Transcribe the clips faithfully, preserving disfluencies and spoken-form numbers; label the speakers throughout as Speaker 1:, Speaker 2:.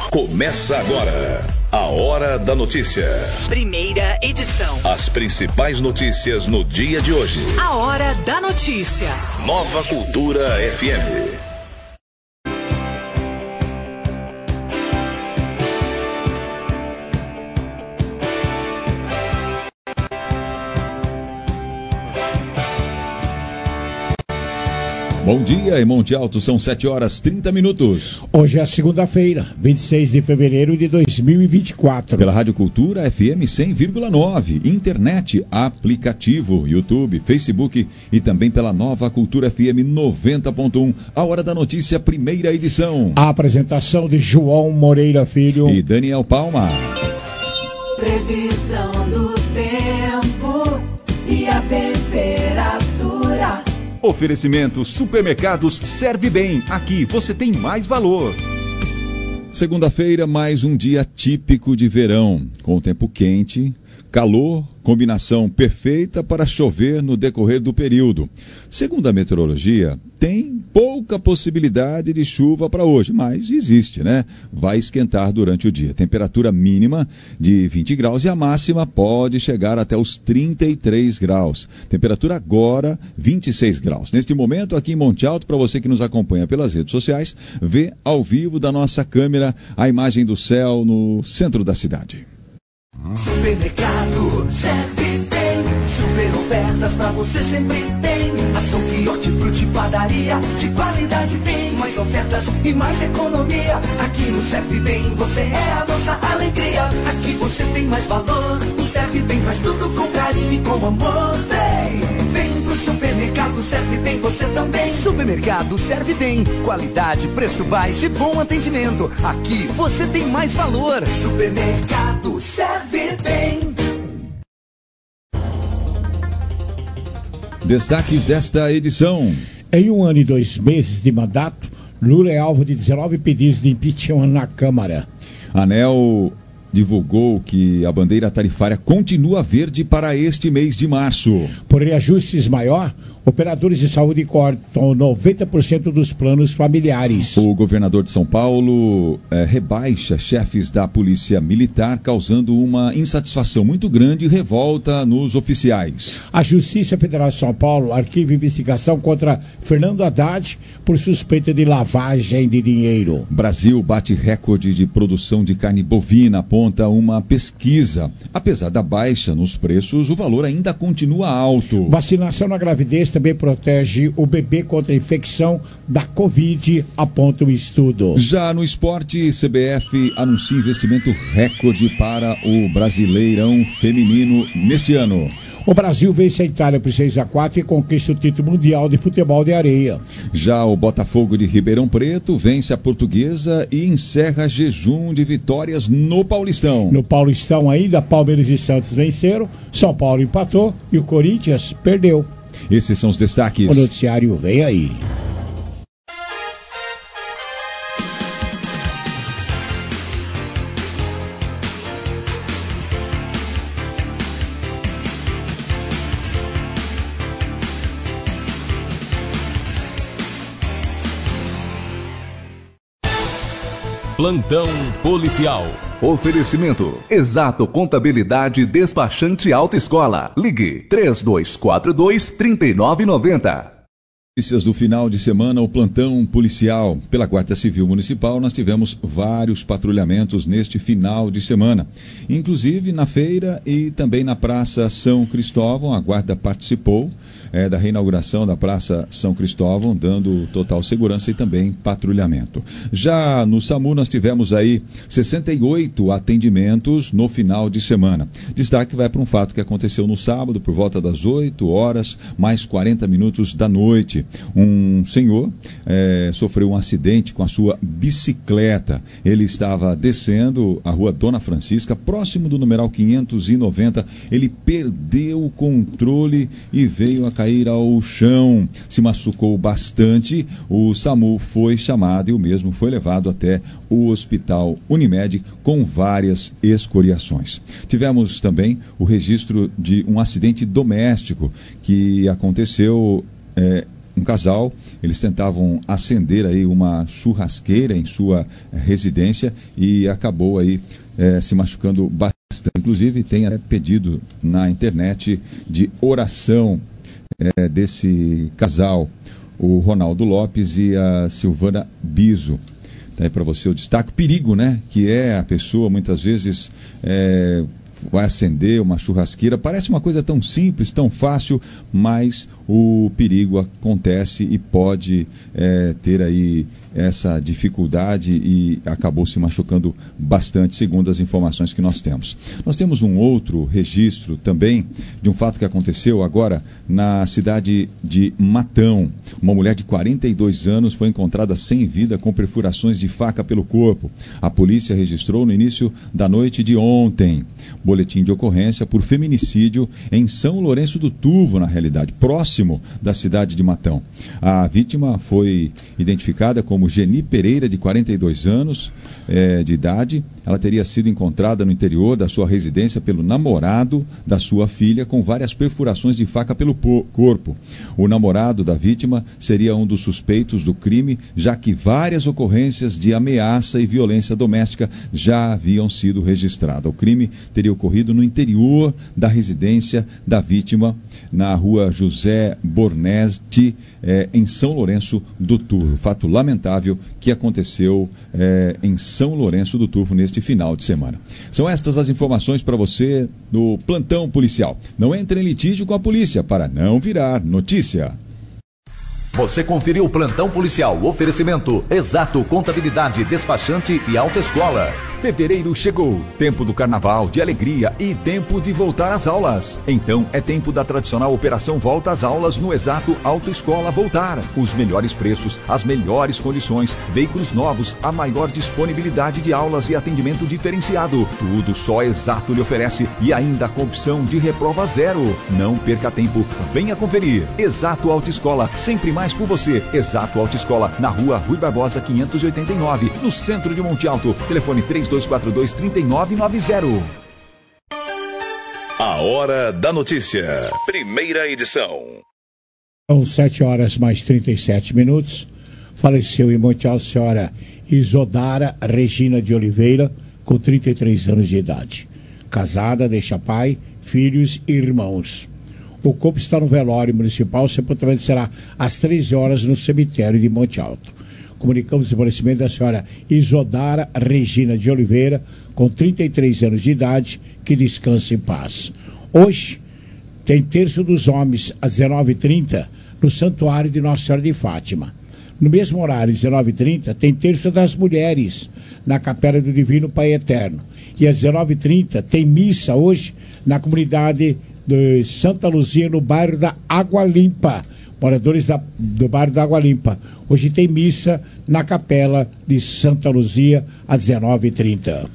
Speaker 1: Começa agora a Hora da Notícia.
Speaker 2: Primeira edição.
Speaker 1: As principais notícias no dia de hoje.
Speaker 2: A Hora da Notícia.
Speaker 1: Nova Cultura F M.
Speaker 3: Bom dia, em Monte Alto, são sete horas e trinta minutos.
Speaker 4: Hoje é segunda-feira, vinte e seis de fevereiro de dois mil e vinte e quatro.
Speaker 3: Pela Rádio Cultura F M cem vírgula nove, internet, aplicativo, YouTube, Facebook e também pela Nova Cultura F M noventa ponto um. A Hora da Notícia, primeira edição.
Speaker 4: A apresentação de João Moreira Filho
Speaker 3: e Daniel Palma.
Speaker 5: Previsão do tempo e a temperatura.
Speaker 6: Oferecimento Supermercados Serve Bem. Aqui você tem mais valor.
Speaker 3: Segunda-feira, mais um dia típico de verão, com o tempo quente, calor, combinação perfeita para chover no decorrer do período. Segundo a meteorologia, tem pouca possibilidade de chuva para hoje, mas existe, né? Vai esquentar durante o dia. Temperatura mínima de vinte graus e a máxima pode chegar até os trinta e três graus. Temperatura agora, vinte e seis graus. Neste momento, aqui em Monte Alto, para você que nos acompanha pelas redes sociais, vê ao vivo da nossa câmera a imagem do céu no centro da cidade.
Speaker 5: Supermercado Serve Bem, super ofertas pra você sempre tem. Açougue, hortifruti, padaria, de qualidade tem. Mais ofertas e mais economia. Aqui no Serve Bem você é a nossa alegria. Aqui você tem mais valor. O Serve Bem faz tudo com carinho e com amor. Vem, vem pro supermercado Serve Bem você também.
Speaker 7: Supermercado Serve Bem, qualidade, preço baixo e bom atendimento. Aqui você tem mais valor.
Speaker 5: Supermercado Serve Bem.
Speaker 3: Destaques desta edição.
Speaker 4: Em um ano e dois meses de mandato, Lula é alvo de dezenove pedidos de impeachment na Câmara.
Speaker 3: A ANEEL divulgou que a bandeira tarifária continua verde para este mês de março.
Speaker 4: Por reajustes maior, operadores de saúde cortam noventa por cento dos planos familiares.
Speaker 3: O governador de São Paulo é, rebaixa chefes da Polícia Militar, causando uma insatisfação muito grande e revolta nos oficiais.
Speaker 4: A Justiça Federal de São Paulo arquiva investigação contra Fernando Haddad por suspeita de lavagem de dinheiro.
Speaker 3: Brasil bate recorde de produção de carne bovina, aponta uma pesquisa. Apesar da baixa nos preços, o valor ainda continua alto.
Speaker 4: Vacinação na gravidez também protege o bebê contra a infecção da Covid, aponta o estudo.
Speaker 3: Já no esporte, C B F anuncia investimento recorde para o Brasileirão Feminino neste ano.
Speaker 4: O Brasil vence a Itália por seis a quatro e conquista o título mundial de futebol de areia.
Speaker 3: Já o Botafogo de Ribeirão Preto vence a Portuguesa e encerra jejum de vitórias no Paulistão.
Speaker 4: No Paulistão ainda, Palmeiras e Santos venceram, São Paulo empatou e o Corinthians perdeu.
Speaker 3: Esses são os destaques.
Speaker 4: O noticiário vem aí.
Speaker 6: Plantão policial.
Speaker 8: Oferecimento Exato Contabilidade Despachante Autoescola. Ligue três dois quatro dois, três nove nove zero.
Speaker 3: Notícias do final de semana, o plantão policial. Pela Guarda Civil Municipal, nós tivemos vários patrulhamentos neste final de semana. Inclusive na feira e também na Praça São Cristóvão, a Guarda participou é, da reinauguração da Praça São Cristóvão, dando total segurança e também patrulhamento. Já no SAMU, nós tivemos aí sessenta e oito atendimentos no final de semana. Destaque vai para um fato que aconteceu no sábado, por volta das oito horas, mais quarenta minutos da noite. Um senhor é, sofreu um acidente com a sua bicicleta. Ele estava descendo a rua Dona Francisca, próximo do numeral quinhentos e noventa. Ele perdeu o controle e veio a cair ao chão. Se machucou bastante. O SAMU foi chamado e o mesmo foi levado até o Hospital Unimed com várias escoriações. Tivemos também o registro de um acidente doméstico que aconteceu é, um casal, eles tentavam acender aí uma churrasqueira em sua residência e acabou aí é, se machucando bastante. Inclusive tem até pedido na internet de oração é, desse casal, o Ronaldo Lopes e a Silvana Biso. Tá aí para você o destaque, o perigo, né? Que é a pessoa muitas vezes é, vai acender uma churrasqueira, parece uma coisa tão simples, tão fácil, mas o perigo acontece e pode é, ter aí essa dificuldade e acabou se machucando bastante, segundo as informações que nós temos. Nós temos um outro registro também de um fato que aconteceu agora na cidade de Matão. Uma mulher de quarenta e dois anos foi encontrada sem vida com perfurações de faca pelo corpo. A polícia registrou no início da noite de ontem boletim de ocorrência por feminicídio em São Lourenço do Turvo, na realidade, próximo da cidade de Matão. A vítima foi identificada como Geni Pereira, de quarenta e dois anos é, de idade. Ela teria sido encontrada no interior da sua residência pelo namorado da sua filha, com várias perfurações de faca pelo corpo. O namorado da vítima seria um dos suspeitos do crime, já que várias ocorrências de ameaça e violência doméstica já haviam sido registradas. O crime teria ocorrido no interior da residência da vítima, na rua José Bornesti, eh, em São Lourenço do Turvo. Fato lamentável que aconteceu eh, em São Lourenço do Turvo neste final de semana. São estas as informações para você do Plantão Policial. Não entre em litígio com a polícia para não virar notícia.
Speaker 8: Você conferiu o Plantão Policial. Oferecimento Exato Contabilidade, Despachante e Autoescola.
Speaker 6: Fevereiro chegou, tempo do carnaval, de alegria e tempo de voltar às aulas. Então é tempo da tradicional operação Volta às Aulas no Exato Autoescola Voltar. Os melhores preços, as melhores condições, veículos novos, a maior disponibilidade de aulas e atendimento diferenciado. Tudo só Exato lhe oferece e ainda com opção de reprova zero. Não perca tempo, venha conferir. Exato Autoescola, sempre mais por você. Exato Autoescola, na rua Rui Barbosa quinhentos e oitenta e nove, no centro de Monte Alto. Telefone três dois quatro dois, três nove nove zero.
Speaker 1: A Hora da Notícia. Primeira edição.
Speaker 4: São sete horas mais trinta e sete minutos. Faleceu em Monte Alto a senhora Isodara Regina de Oliveira, com trinta e três anos de idade. Casada, deixa pai, filhos e irmãos. O corpo está no velório municipal. O sepultamento será às treze horas no cemitério de Monte Alto. Comunicamos o falecimento da senhora Isodara Regina de Oliveira, com trinta e três anos de idade, que descanse em paz. Hoje tem terço dos homens às dezenove e trinta no Santuário de Nossa Senhora de Fátima. No mesmo horário, às dezenove e trinta, tem terço das mulheres na Capela do Divino Pai Eterno. E às dezenove e trinta tem missa hoje na comunidade de Santa Luzia, no bairro da Água Limpa. Moradores da, do bairro da Água Limpa. Hoje tem missa na Capela de Santa Luzia, às dezenove e trinta.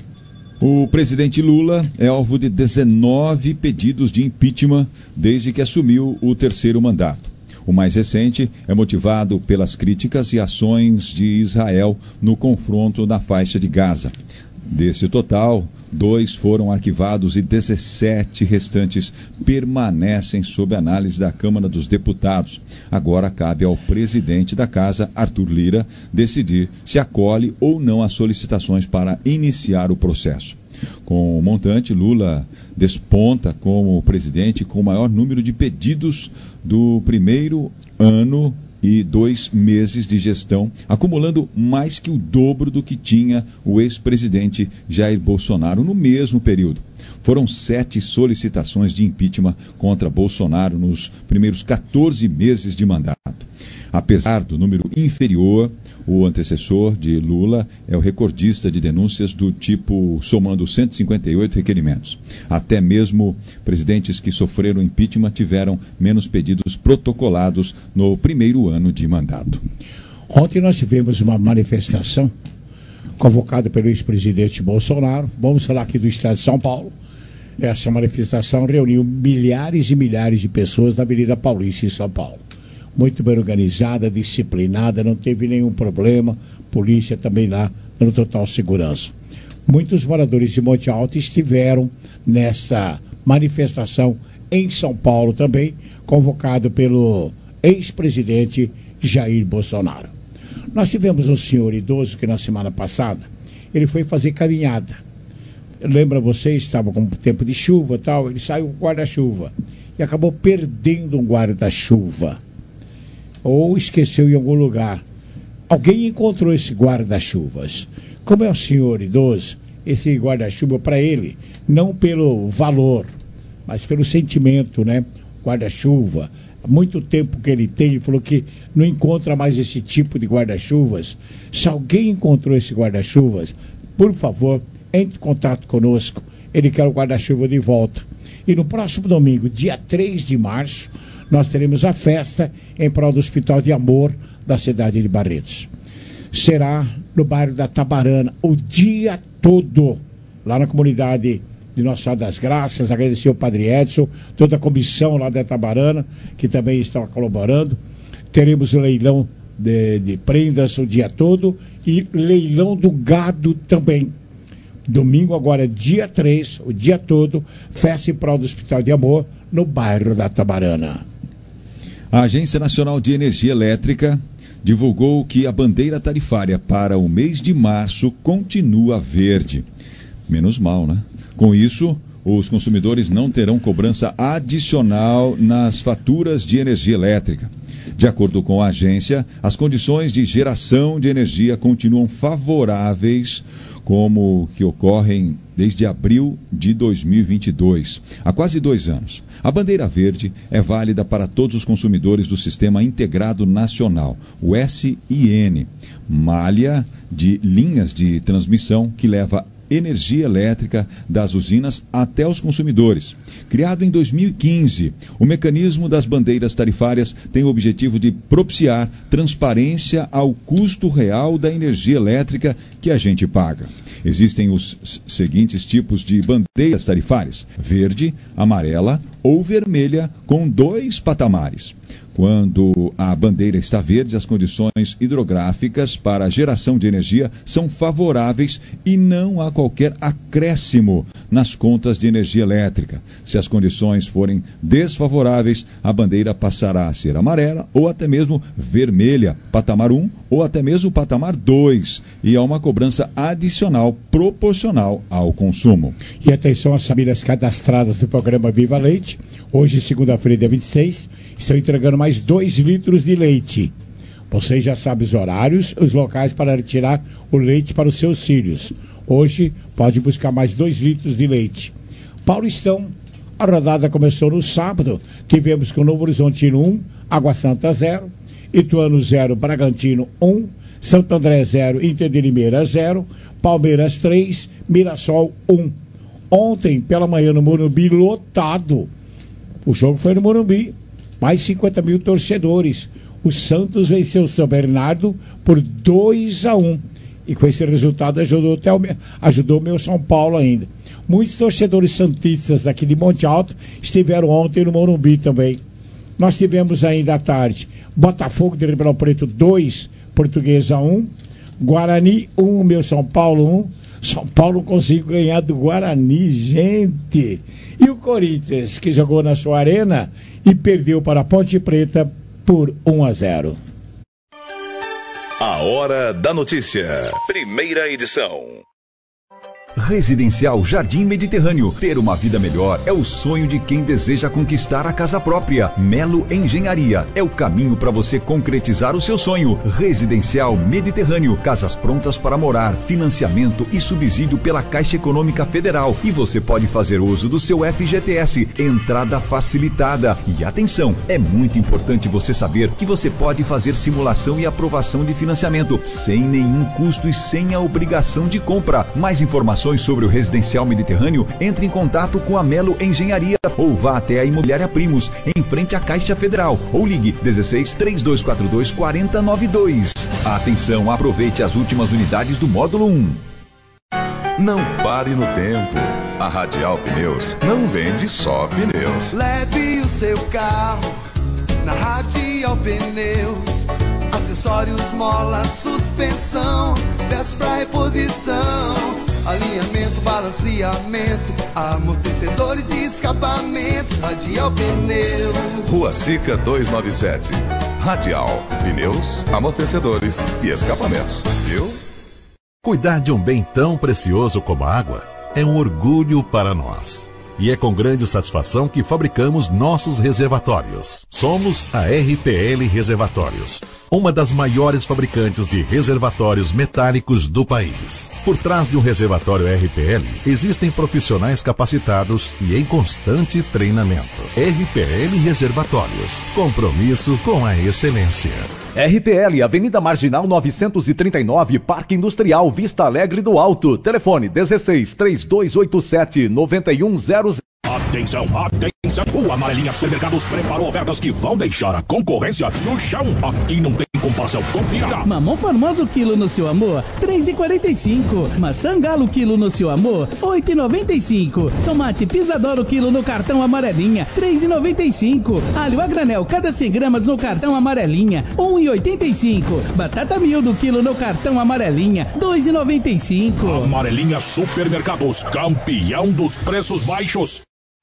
Speaker 3: O presidente Lula é alvo de dezenove pedidos de impeachment desde que assumiu o terceiro mandato. O mais recente é motivado pelas críticas e ações de Israel no confronto na faixa de Gaza. Desse total, dois foram arquivados e dezessete restantes permanecem sob análise da Câmara dos Deputados. Agora cabe ao presidente da Casa, Arthur Lira, decidir se acolhe ou não as solicitações para iniciar o processo. Com o montante, Lula desponta como presidente com o maior número de pedidos do primeiro ano e dois meses de gestão, acumulando mais que o dobro do que tinha o ex-presidente Jair Bolsonaro no mesmo período. Foram sete solicitações de impeachment contra Bolsonaro nos primeiros quatorze meses de mandato. Apesar do número inferior, o antecessor de Lula é o recordista de denúncias do tipo, somando cento e cinquenta e oito requerimentos. Até mesmo presidentes que sofreram impeachment tiveram menos pedidos protocolados no primeiro ano de mandato.
Speaker 4: Ontem nós tivemos uma manifestação convocada pelo ex-presidente Bolsonaro. Vamos falar aqui do estado de São Paulo. Essa manifestação reuniu milhares e milhares de pessoas na Avenida Paulista, em São Paulo. Muito bem organizada, disciplinada, não teve nenhum problema. Polícia também lá, dando total segurança. Muitos moradores de Monte Alto estiveram nessa manifestação em São Paulo também, convocado pelo ex-presidente Jair Bolsonaro. Nós tivemos um senhor idoso que na semana passada, ele foi fazer caminhada. Lembra vocês, estava com tempo de chuva e tal, ele saiu com guarda-chuva e acabou perdendo um guarda-chuva. Ou esqueceu em algum lugar. Alguém encontrou esse guarda-chuvas. Como é um senhor idoso, esse guarda-chuva para ele, não pelo valor, mas pelo sentimento, né? Guarda-chuva, há muito tempo que ele tem, ele falou que não encontra mais esse tipo de guarda-chuvas. Se alguém encontrou esse guarda-chuvas, por favor, entre em contato conosco, ele quer o guarda-chuva de volta. E no próximo domingo, dia três de março, nós teremos a festa em prol do Hospital de Amor da cidade de Barretos. Será no bairro da Tabarana, o dia todo, lá na comunidade de Nossa Senhora das Graças. Agradecer ao Padre Edson, toda a comissão lá da Tabarana, que também está colaborando. Teremos o leilão de, de prendas o dia todo e leilão do gado também. Domingo agora, dia três, o dia todo, festa em prol do Hospital de Amor, no bairro da Tabarana.
Speaker 3: A Agência Nacional de Energia Elétrica divulgou que a bandeira tarifária para o mês de março continua verde. Menos mal, né? Com isso, os consumidores não terão cobrança adicional nas faturas de energia elétrica. De acordo com a agência, as condições de geração de energia continuam favoráveis, como que ocorrem desde abril de dois mil e vinte e dois, há quase dois anos. A bandeira verde é válida para todos os consumidores do Sistema Integrado Nacional, o S I N, malha de linhas de transmissão que leva energia elétrica das usinas até os consumidores. Criado em dois mil e quinze, o mecanismo das bandeiras tarifárias tem o objetivo de propiciar transparência ao custo real da energia elétrica que a gente paga. Existem os seguintes tipos de bandeiras tarifárias: verde, amarela ou vermelha, com dois patamares. Quando a bandeira está verde, as condições hidrográficas para a geração de energia são favoráveis e não há qualquer acréscimo nas contas de energia elétrica. Se as condições forem desfavoráveis, a bandeira passará a ser amarela ou até mesmo vermelha, patamar um ou até mesmo patamar dois, e há uma cobrança adicional proporcional ao consumo.
Speaker 4: E atenção às famílias cadastradas do programa Viva Leite. Hoje, segunda-feira, dia vinte e seis, estão entregando mais dois litros de leite. Vocês já sabem os horários, os locais para retirar o leite para os seus filhos. Hoje, pode buscar mais dois litros de leite. Paulistão, a rodada começou no sábado. Tivemos com Novo Horizontino um, Água Santa zero, Ituano zero, Bragantino um, Santo André zero, Inter de Limeira zero, Palmeiras três, Mirassol um. Ontem, pela manhã, no Morumbi, lotado. O jogo foi no Morumbi, mais cinquenta mil torcedores. O Santos venceu o São Bernardo por dois a um. E com esse resultado ajudou até o meu, ajudou o meu São Paulo ainda. Muitos torcedores santistas aqui de Monte Alto estiveram ontem no Morumbi também. Nós tivemos ainda à tarde Botafogo de Ribeirão Preto dois, Portuguesa um, Guarani um, meu São Paulo um. São Paulo conseguiu ganhar do Guarani, gente. E o Corinthians, que jogou na sua arena e perdeu para a Ponte Preta por um a zero.
Speaker 1: A Hora da Notícia. Primeira edição.
Speaker 6: Residencial Jardim Mediterrâneo. Ter uma vida melhor é o sonho de quem deseja conquistar a casa própria. Melo Engenharia é o caminho para você concretizar o seu sonho. Residencial Mediterrâneo. Casas prontas para morar, financiamento e subsídio pela Caixa Econômica Federal. E você pode fazer uso do seu F G T S. Entrada facilitada. E atenção, é muito importante você saber que você pode fazer simulação e aprovação de financiamento sem nenhum custo e sem a obrigação de compra. Mais informações sobre o Residencial Mediterrâneo, entre em contato com a Melo Engenharia ou vá até a Imobiliária Primos, em frente à Caixa Federal, ou ligue dezesseis, três dois quatro dois, quatro zero nove dois. Atenção, aproveite as últimas unidades do módulo um.
Speaker 1: Não pare no tempo. A Radial Pneus não vende só pneus.
Speaker 5: Leve o seu carro na Radial Pneus. Acessórios, mola, suspensão, peças pra reposição, alinhamento, balanceamento, amortecimento amortecedores e escapamentos, Radial Pneus.
Speaker 1: Rua Sica duzentos e noventa e sete. Radial, pneus, amortecedores e escapamentos. Viu?
Speaker 9: Cuidar de um bem tão precioso como a água é um orgulho para nós. E é com grande satisfação que fabricamos nossos reservatórios. Somos a R P L Reservatórios, uma das maiores fabricantes de reservatórios metálicos do país. Por trás de um reservatório R P L, existem profissionais capacitados e em constante treinamento. R P L Reservatórios, compromisso com a excelência.
Speaker 6: R P L, Avenida Marginal novecentos e trinta e nove, Parque Industrial, Vista Alegre do Alto. Telefone dezesseis, trinta e dois oitenta e sete, noventa e um zero zero.
Speaker 10: Atenção, atenção! O Amarelinha Supermercados preparou ofertas que vão deixar a concorrência no chão. Aqui não tem comparação, confira!
Speaker 11: Mamão Formoso quilo no seu amor, três reais e quarenta e cinco. Maçã Galo quilo no seu amor, oito reais e noventa e cinco. Tomate Pisadoro quilo no cartão Amarelinha, três reais e noventa e cinco. Alho a granel, cada cem gramas no cartão Amarelinha, um real e oitenta e cinco. Batata Miúdo quilo no cartão Amarelinha, dois reais e noventa e cinco.
Speaker 10: Amarelinha Supermercados, campeão dos preços baixos.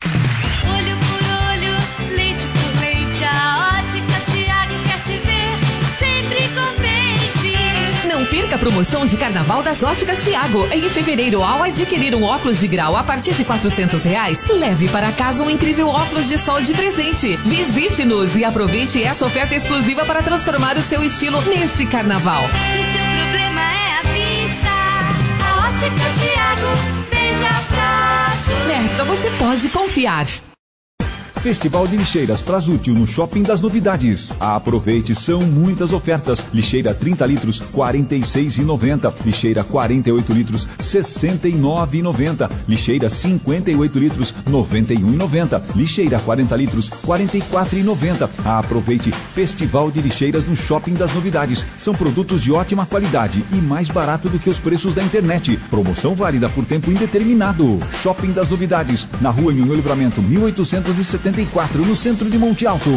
Speaker 12: Olho por olho, leite por leite, a Ótica Tiago quer te ver sempre contente.
Speaker 2: Não perca a promoção de carnaval das Óticas Tiago. Em fevereiro, ao adquirir um óculos de grau a partir de quatrocentos reais, leve para casa um incrível óculos de sol de presente. Visite-nos e aproveite essa oferta exclusiva para transformar o seu estilo neste carnaval.
Speaker 12: Se seu problema é a vista, a Ótica Tiago veja próximo.
Speaker 2: Nesta você pode confiar.
Speaker 6: Festival de Lixeiras Prasútil no Shopping das Novidades. Aproveite, são muitas ofertas. Lixeira trinta litros, quarenta e seis reais e noventa centavos. Lixeira quarenta e oito litros, sessenta e nove reais e noventa centavos. Lixeira cinquenta e oito litros, noventa e um reais e noventa centavos. Lixeira quarenta litros, quarenta e quatro reais e noventa centavos. Aproveite, Festival de Lixeiras no Shopping das Novidades. São produtos de ótima qualidade e mais barato do que os preços da internet. Promoção válida por tempo indeterminado. Shopping das Novidades, na Rua Nhonhô Livramento, mil oitocentos e setenta e quatro, no centro de Monte Alto.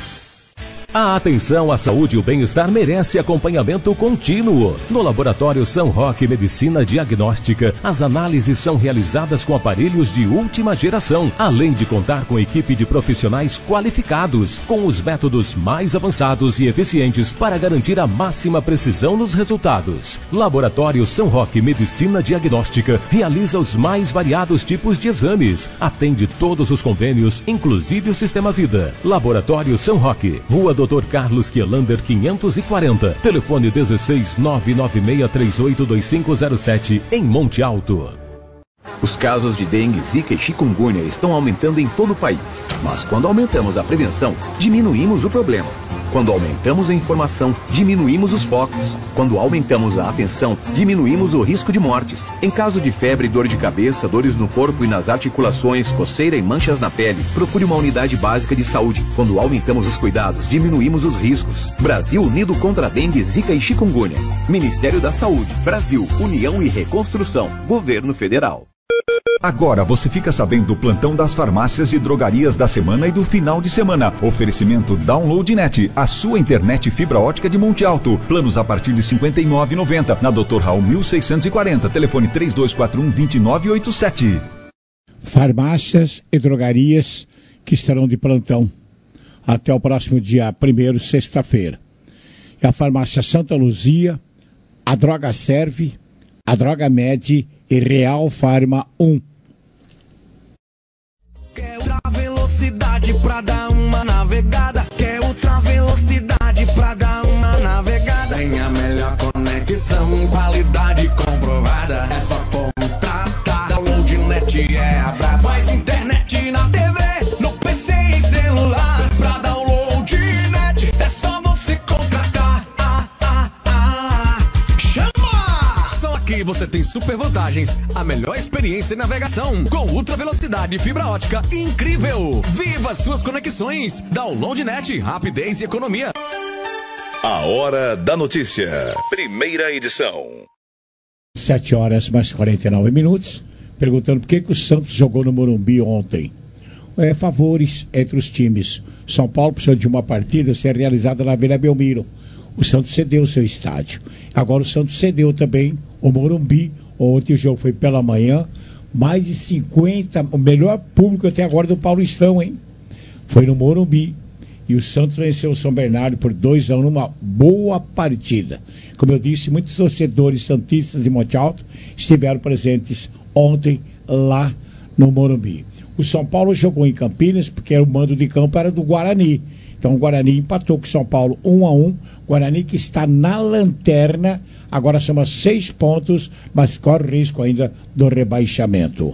Speaker 13: A atenção à saúde e o bem-estar merece acompanhamento contínuo. No Laboratório São Roque Medicina Diagnóstica, as análises são realizadas com aparelhos de última geração, além de contar com equipe de profissionais qualificados, com os métodos mais avançados e eficientes para garantir a máxima precisão nos resultados. Laboratório São Roque Medicina Diagnóstica realiza os mais variados tipos de exames, atende todos os convênios, inclusive o Sistema Vida. Laboratório São Roque, Rua doutor Carlos Quielander quinhentos e quarenta, telefone dezesseis, nove nove seis três oito dois cinco zero sete, em Monte Alto.
Speaker 14: Os casos de dengue, zika e chikungunya estão aumentando em todo o país. Mas quando aumentamos a prevenção, diminuímos o problema. Quando aumentamos a informação, diminuímos os focos. Quando aumentamos a atenção, diminuímos o risco de mortes. Em caso de febre, dor de cabeça, dores no corpo e nas articulações, coceira e manchas na pele, procure uma unidade básica de saúde. Quando aumentamos os cuidados, diminuímos os riscos. Brasil unido contra a dengue, zika e chikungunya. Ministério da Saúde, Brasil, União e Reconstrução, Governo Federal.
Speaker 6: Agora você fica sabendo do plantão das farmácias e drogarias da semana e do final de semana. Oferecimento DownloadNet, a sua internet fibra ótica de Monte Alto. Planos a partir de cinquenta e nove reais e noventa centavos. Na doutor Raul mil seiscentos e quarenta. Telefone três dois quatro um, dois nove oito sete.
Speaker 4: Farmácias e drogarias que estarão de plantão até o próximo dia primeiro, sexta-feira. É a Farmácia Santa Luzia, a Droga Serve, a Droga Med e Real Farma um.
Speaker 5: Quer ultra velocidade pra dar uma navegada? Quer ultra velocidade pra dar uma navegada? Tem a melhor conexão, qualidade comprovada. É só contratar. DownloadNet é a braba. Mais internet na T V, no P C e celular. Pra DownloadNet é só você contratar. Ah, ah, ah. Chama! Só aqui você tem super vantagens, a melhor experiência em navegação, com ultra velocidade e fibra ótica incrível. Viva suas conexões. DownloadNet, rapidez e economia.
Speaker 1: A Hora da Notícia, primeira edição.
Speaker 4: sete horas mais quarenta e nove minutos. Perguntando por que, que o Santos jogou no Morumbi ontem. É, favores entre os times. São Paulo precisou de uma partida ser realizada na Vila Belmiro. O Santos cedeu o seu estádio. Agora o Santos cedeu também o Morumbi. Ontem o jogo foi pela manhã, mais de cinquenta, o melhor público até agora do Paulistão, hein? Foi no Morumbi. E o Santos venceu o São Bernardo por dois a um numa boa partida. Como eu disse, muitos torcedores santistas de Monte Alto estiveram presentes ontem lá no Morumbi. O São Paulo jogou em Campinas porque o mando de campo era do Guarani. Então o Guarani empatou com o São Paulo um a um. Guarani que está na lanterna, agora soma seis pontos, mas corre risco ainda do rebaixamento.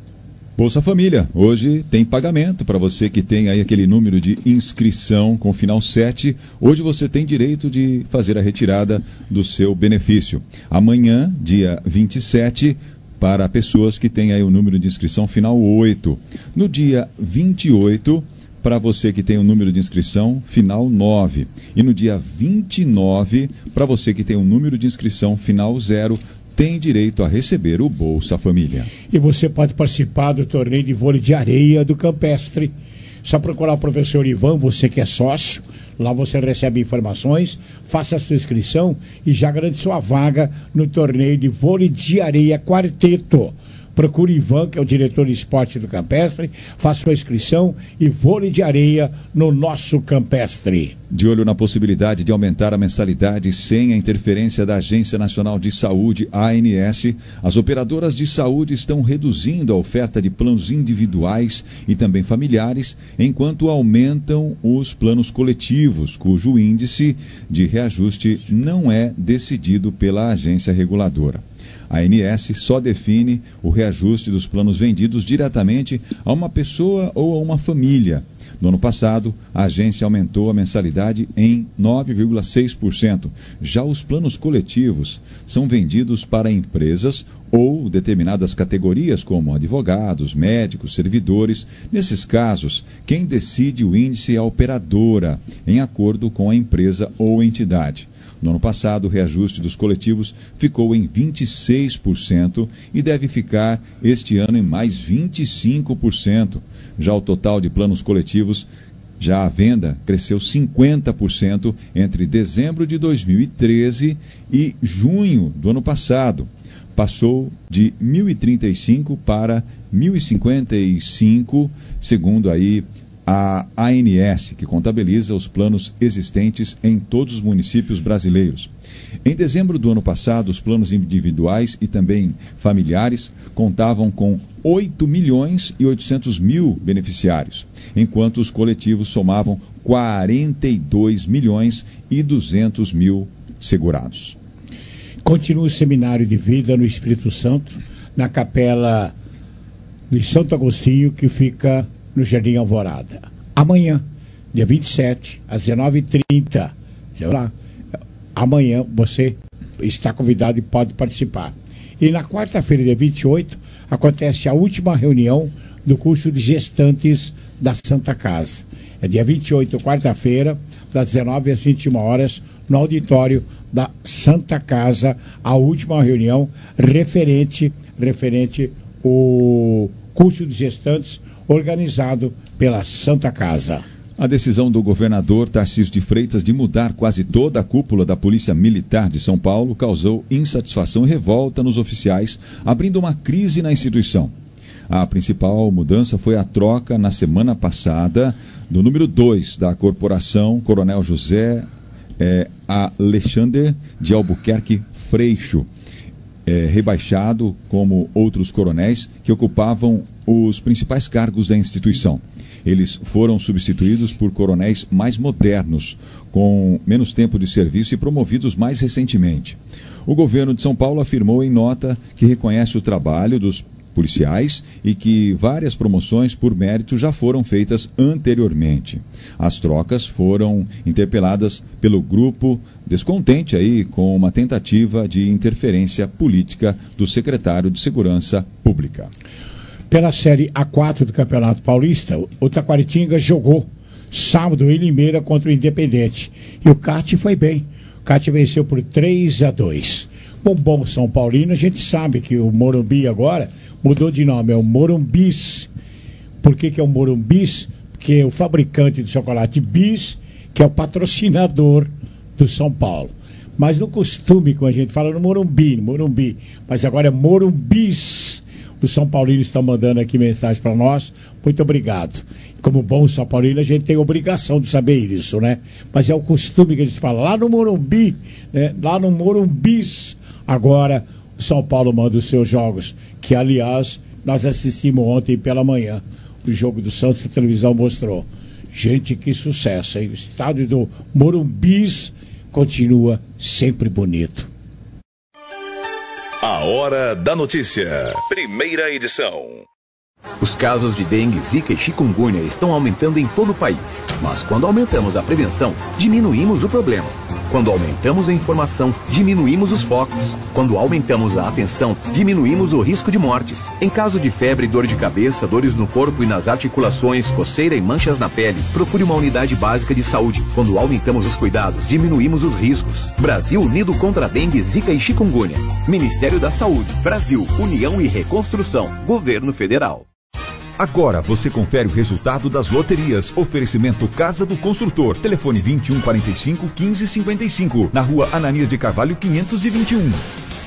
Speaker 3: Bolsa Família, hoje tem pagamento para você que tem aí aquele número de inscrição com final sete. Hoje você tem direito de fazer a retirada do seu benefício. Amanhã, dia vinte e sete, para pessoas que têm aí o número de inscrição final oito. No dia vinte e oito, para você que tem o número de inscrição final nove. E no dia vinte e nove, para você que tem o número de inscrição final zero, tem direito a receber o Bolsa Família.
Speaker 4: E você pode participar do torneio de vôlei de areia do Campestre. Só procurar o professor Ivan, você que é sócio. Lá você recebe informações, faça a sua inscrição e já garante sua vaga no torneio de vôlei de areia quarteto. Procure Ivan, que é o diretor de esporte do Campestre, faça sua inscrição e vôlei de areia no nosso Campestre.
Speaker 3: De olho na possibilidade de aumentar a mensalidade sem a interferência da Agência Nacional de Saúde, A N S, as operadoras de saúde estão reduzindo a oferta de planos individuais e também familiares, enquanto aumentam os planos coletivos, cujo índice de reajuste não é decidido pela agência reguladora. A A N S só define o reajuste dos planos vendidos diretamente a uma pessoa ou a uma família. No ano passado, a agência aumentou a mensalidade em nove vírgula seis por cento. Já os planos coletivos são vendidos para empresas ou determinadas categorias, como advogados, médicos, servidores. Nesses casos, quem decide o índice é a operadora, em acordo com a empresa ou entidade. No ano passado, o reajuste dos coletivos ficou em vinte e seis por cento e deve ficar este ano em mais vinte e cinco por cento. Já o total de planos coletivos, já à venda, cresceu cinquenta por cento entre dezembro de dois mil e treze e junho do ano passado. Passou de mil e trinta e cinco para mil e cinquenta e cinco, segundo aí a A N S, que contabiliza os planos existentes em todos os municípios brasileiros. Em dezembro do ano passado, os planos individuais e também familiares contavam com oito milhões e oitocentos mil beneficiários, enquanto os coletivos somavam quarenta e dois milhões e duzentos mil segurados.
Speaker 4: Continua o seminário de vida no Espírito Santo, na capela de Santo Agostinho, que fica no Jardim Alvorada. Amanhã, dia vinte e sete, às dezenove e trinta. Amanhã você está convidado e pode participar. E na quarta-feira, dia vinte e oito, acontece a última reunião do curso de gestantes da Santa Casa. É dia vinte e oito, quarta-feira, das dezenove às vinte e uma horas, no auditório da Santa Casa, a última reunião referente, referente o curso de gestantes organizado pela Santa Casa.
Speaker 3: A decisão do governador Tarcísio de Freitas de mudar quase toda a cúpula da Polícia Militar de São Paulo causou insatisfação e revolta nos oficiais, abrindo uma crise na instituição. A principal mudança foi a troca na semana passada do número dois da corporação, Coronel José é, Alexander de Albuquerque Freixo, é, rebaixado como outros coronéis que ocupavam os principais cargos da instituição. Eles foram substituídos por coronéis mais modernos, com menos tempo de serviço e promovidos mais recentemente. O governo de São Paulo afirmou em nota que reconhece o trabalho dos policiais e que várias promoções por mérito já foram feitas anteriormente. As trocas foram interpeladas pelo grupo descontente aí com uma tentativa de interferência política do secretário de Segurança Pública.
Speaker 4: Pela Série A quatro do Campeonato Paulista, o Taquaritinga jogou sábado em Limeira contra o Independente. E o C A T foi bem. O C A T venceu por três a dois. O bom São Paulino, a gente sabe que o Morumbi agora mudou de nome, é o Morumbis. Por que que é o Morumbis? Porque o fabricante de chocolate Bis, que é o patrocinador do São Paulo. Mas no costume, como a gente fala, no Morumbi, no Morumbi. Mas agora é Morumbis. Os São Paulinos estão mandando aqui mensagem para nós. Muito obrigado. Como bom São Paulino, a gente tem obrigação de saber isso, né? Mas é o costume que a gente fala. Lá no Morumbi, né? Lá no Morumbis, agora o São Paulo manda os seus jogos. Que, aliás, nós assistimos ontem pela manhã. O jogo do Santos, a televisão mostrou. Gente, que sucesso, hein? O estádio do Morumbis continua sempre bonito.
Speaker 1: A Hora da Notícia. Primeira edição.
Speaker 14: Os casos de dengue, zika e chikungunya estão aumentando em todo o país. Mas quando aumentamos a prevenção, diminuímos o problema. Quando aumentamos a informação, diminuímos os focos. Quando aumentamos a atenção, diminuímos o risco de mortes. Em caso de febre, dor de cabeça, dores no corpo e nas articulações, coceira e manchas na pele, procure uma unidade básica de saúde. Quando aumentamos os cuidados, diminuímos os riscos. Brasil unido contra a dengue, zika e chikungunya. Ministério da Saúde, Brasil, União e Reconstrução, Governo Federal.
Speaker 6: Agora você confere o resultado das loterias. Oferecimento Casa do Construtor. Telefone vinte e um, quarenta e cinco, quinze, cinquenta e cinco. Na rua Ananias de Carvalho, quinhentos e vinte e um.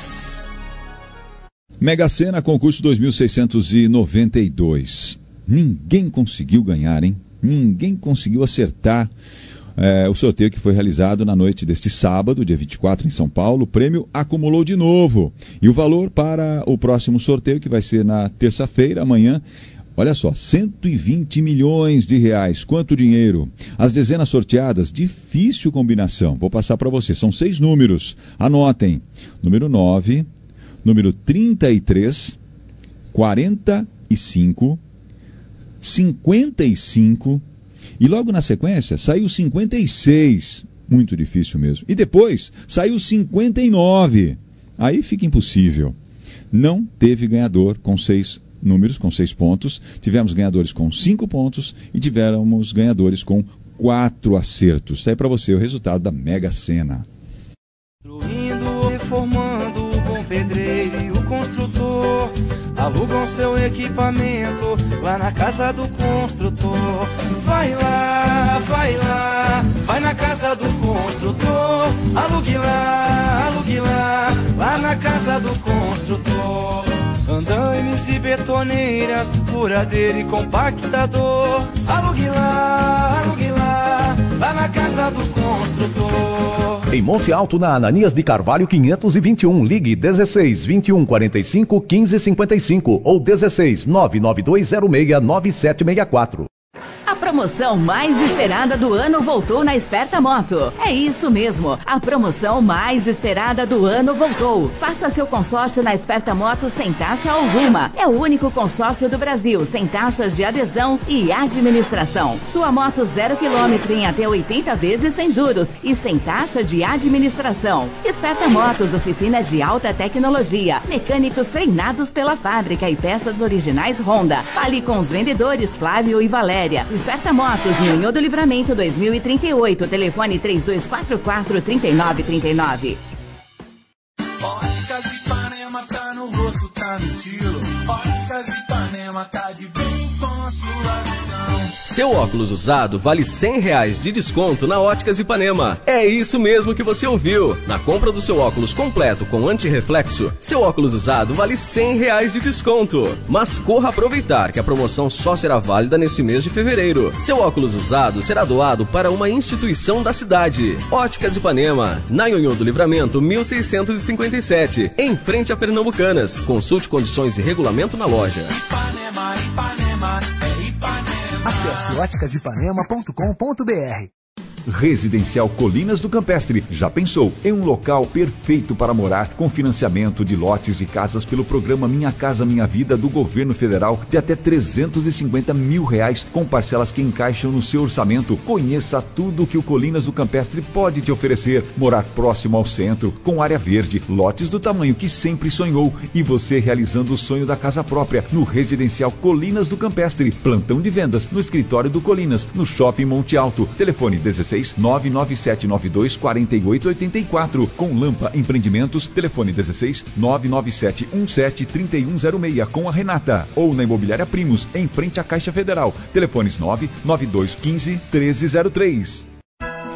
Speaker 3: Mega Sena, concurso dois mil seiscentos e noventa e dois. Ninguém conseguiu ganhar, hein? Ninguém conseguiu acertar é, o sorteio que foi realizado na noite deste sábado, dia vinte e quatro, em São Paulo. O prêmio acumulou de novo. E o valor para o próximo sorteio, que vai ser na terça-feira, amanhã, olha só, cento e vinte milhões de reais. Quanto dinheiro? As dezenas sorteadas, difícil combinação. Vou passar para você. São seis números. Anotem. Número nove, número trinta e três, quarenta e cinco, cinquenta e cinco e logo na sequência saiu cinquenta e seis. Muito difícil mesmo. E depois saiu cinquenta e nove. Aí fica impossível. Não teve ganhador com seis números, com seis pontos. Tivemos ganhadores com cinco pontos e tivemos ganhadores com quatro acertos. Sai para você o resultado da Mega Sena.
Speaker 15: Construindo, reformando, o bom pedreiro e o construtor alugam seu equipamento lá na casa do construtor. Vai lá, vai lá, vai na casa do construtor. Alugue lá, alugue lá, lá na casa do construtor. Andaimes e betoneiras, furadeira e compactador. Alugue lá, alugue lá, lá na casa do construtor.
Speaker 13: Em Monte Alto, na Ananias de Carvalho, quinhentos e vinte e um, ligue dezesseis, vinte e um, quarenta e cinco, quinze, cinquenta e cinco ou dezesseis, nove nove dois zero seis, nove sete seis quatro.
Speaker 2: A promoção mais esperada do ano voltou na Esperta Moto. É isso mesmo, a promoção mais esperada do ano voltou. Faça seu consórcio na Esperta Moto sem taxa alguma. É o único consórcio do Brasil sem taxas de adesão e administração. Sua moto zero quilômetro em até oitenta vezes sem juros e sem taxa de administração. Esperta Motos, oficina de alta tecnologia, mecânicos treinados pela fábrica e peças originais Honda. Fale com os vendedores Flávio e Valéria. Esperta Motos, Nhonhô do Livramento dois mil e trinta e oito, telefone três dois quatro quatro, três nove três nove.
Speaker 16: Óticas Ipanema tá no rosto, tá no estilo. Óticas Ipanema tá de bem com a sua visão.
Speaker 17: Seu óculos usado vale cem reais de desconto na Óticas Ipanema. É isso mesmo que você ouviu. Na compra do seu óculos completo com antirreflexo, seu óculos usado vale cem reais de desconto. Mas corra aproveitar que a promoção só será válida nesse mês de fevereiro. Seu óculos usado será doado para uma instituição da cidade. Óticas Ipanema, na Nhonhô do Livramento mil seiscentos e cinquenta e sete, em frente a Pernambucanas. Consulte condições e regulamento na loja.
Speaker 16: Ipanema, Ipanema, é Ipanema.
Speaker 7: Acesse óticas ipanema ponto com ponto b r.
Speaker 6: Residencial Colinas do Campestre. Já pensou em um local perfeito para morar, com financiamento de lotes e casas pelo programa Minha Casa Minha Vida do Governo Federal de até trezentos e cinquenta mil reais, com parcelas que encaixam no seu orçamento. Conheça tudo que o Colinas do Campestre pode te oferecer. Morar próximo ao centro, com área verde, lotes do tamanho que sempre sonhou e você realizando o sonho da casa própria no Residencial Colinas do Campestre. Plantão de vendas no escritório do Colinas, no Shopping Monte Alto. Telefone dezesseis, nove nove sete nove dois, quatro oito oito quatro. Com Lampa Empreendimentos, telefone dezesseis, nove nove sete um sete, três um zero seis, com a Renata. Ou na Imobiliária Primos, em frente à Caixa Federal. Telefones nove nove dois um cinco, um três zero três.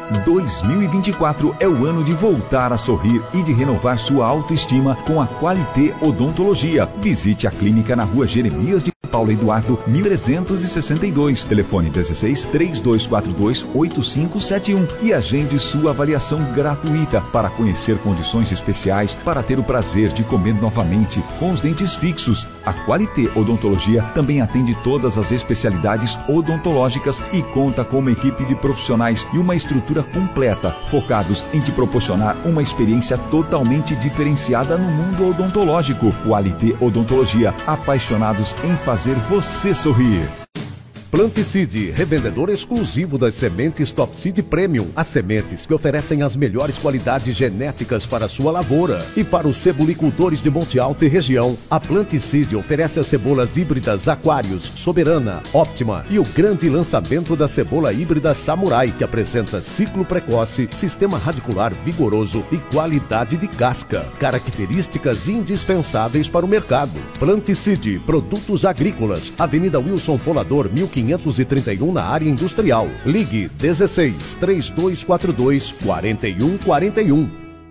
Speaker 6: dois mil e vinte e quatro é o ano de voltar a sorrir e de renovar sua autoestima com a Qualité Odontologia. Visite a clínica na rua Jeremias de Paulo Eduardo, mil trezentos e sessenta e dois, telefone dezesseis, três dois quatro dois, oito cinco sete um e agende sua avaliação gratuita para conhecer condições especiais para ter o prazer de comer novamente com os dentes fixos. A Qualité Odontologia também atende todas as especialidades odontológicas e conta com uma equipe de profissionais e uma estrutura completa, focados em te proporcionar uma experiência totalmente diferenciada no mundo odontológico. Qualité Odontologia, apaixonados em fazer você sorrir.
Speaker 18: Planticide, revendedor exclusivo das sementes Top Seed Premium. As sementes que oferecem as melhores qualidades genéticas para a sua lavoura. E para os cebolicultores de Monte Alto e região, a Planticide oferece as cebolas híbridas Aquarius, Soberana, Óptima e o grande lançamento da cebola híbrida Samurai, que apresenta ciclo precoce, sistema radicular vigoroso e qualidade de casca. Características indispensáveis para o mercado. Planticide, produtos agrícolas, Avenida Wilson Folador, mil quinhentos e trinta e um na área industrial. Ligue dezesseis, três dois quatro dois, quatro um quatro um.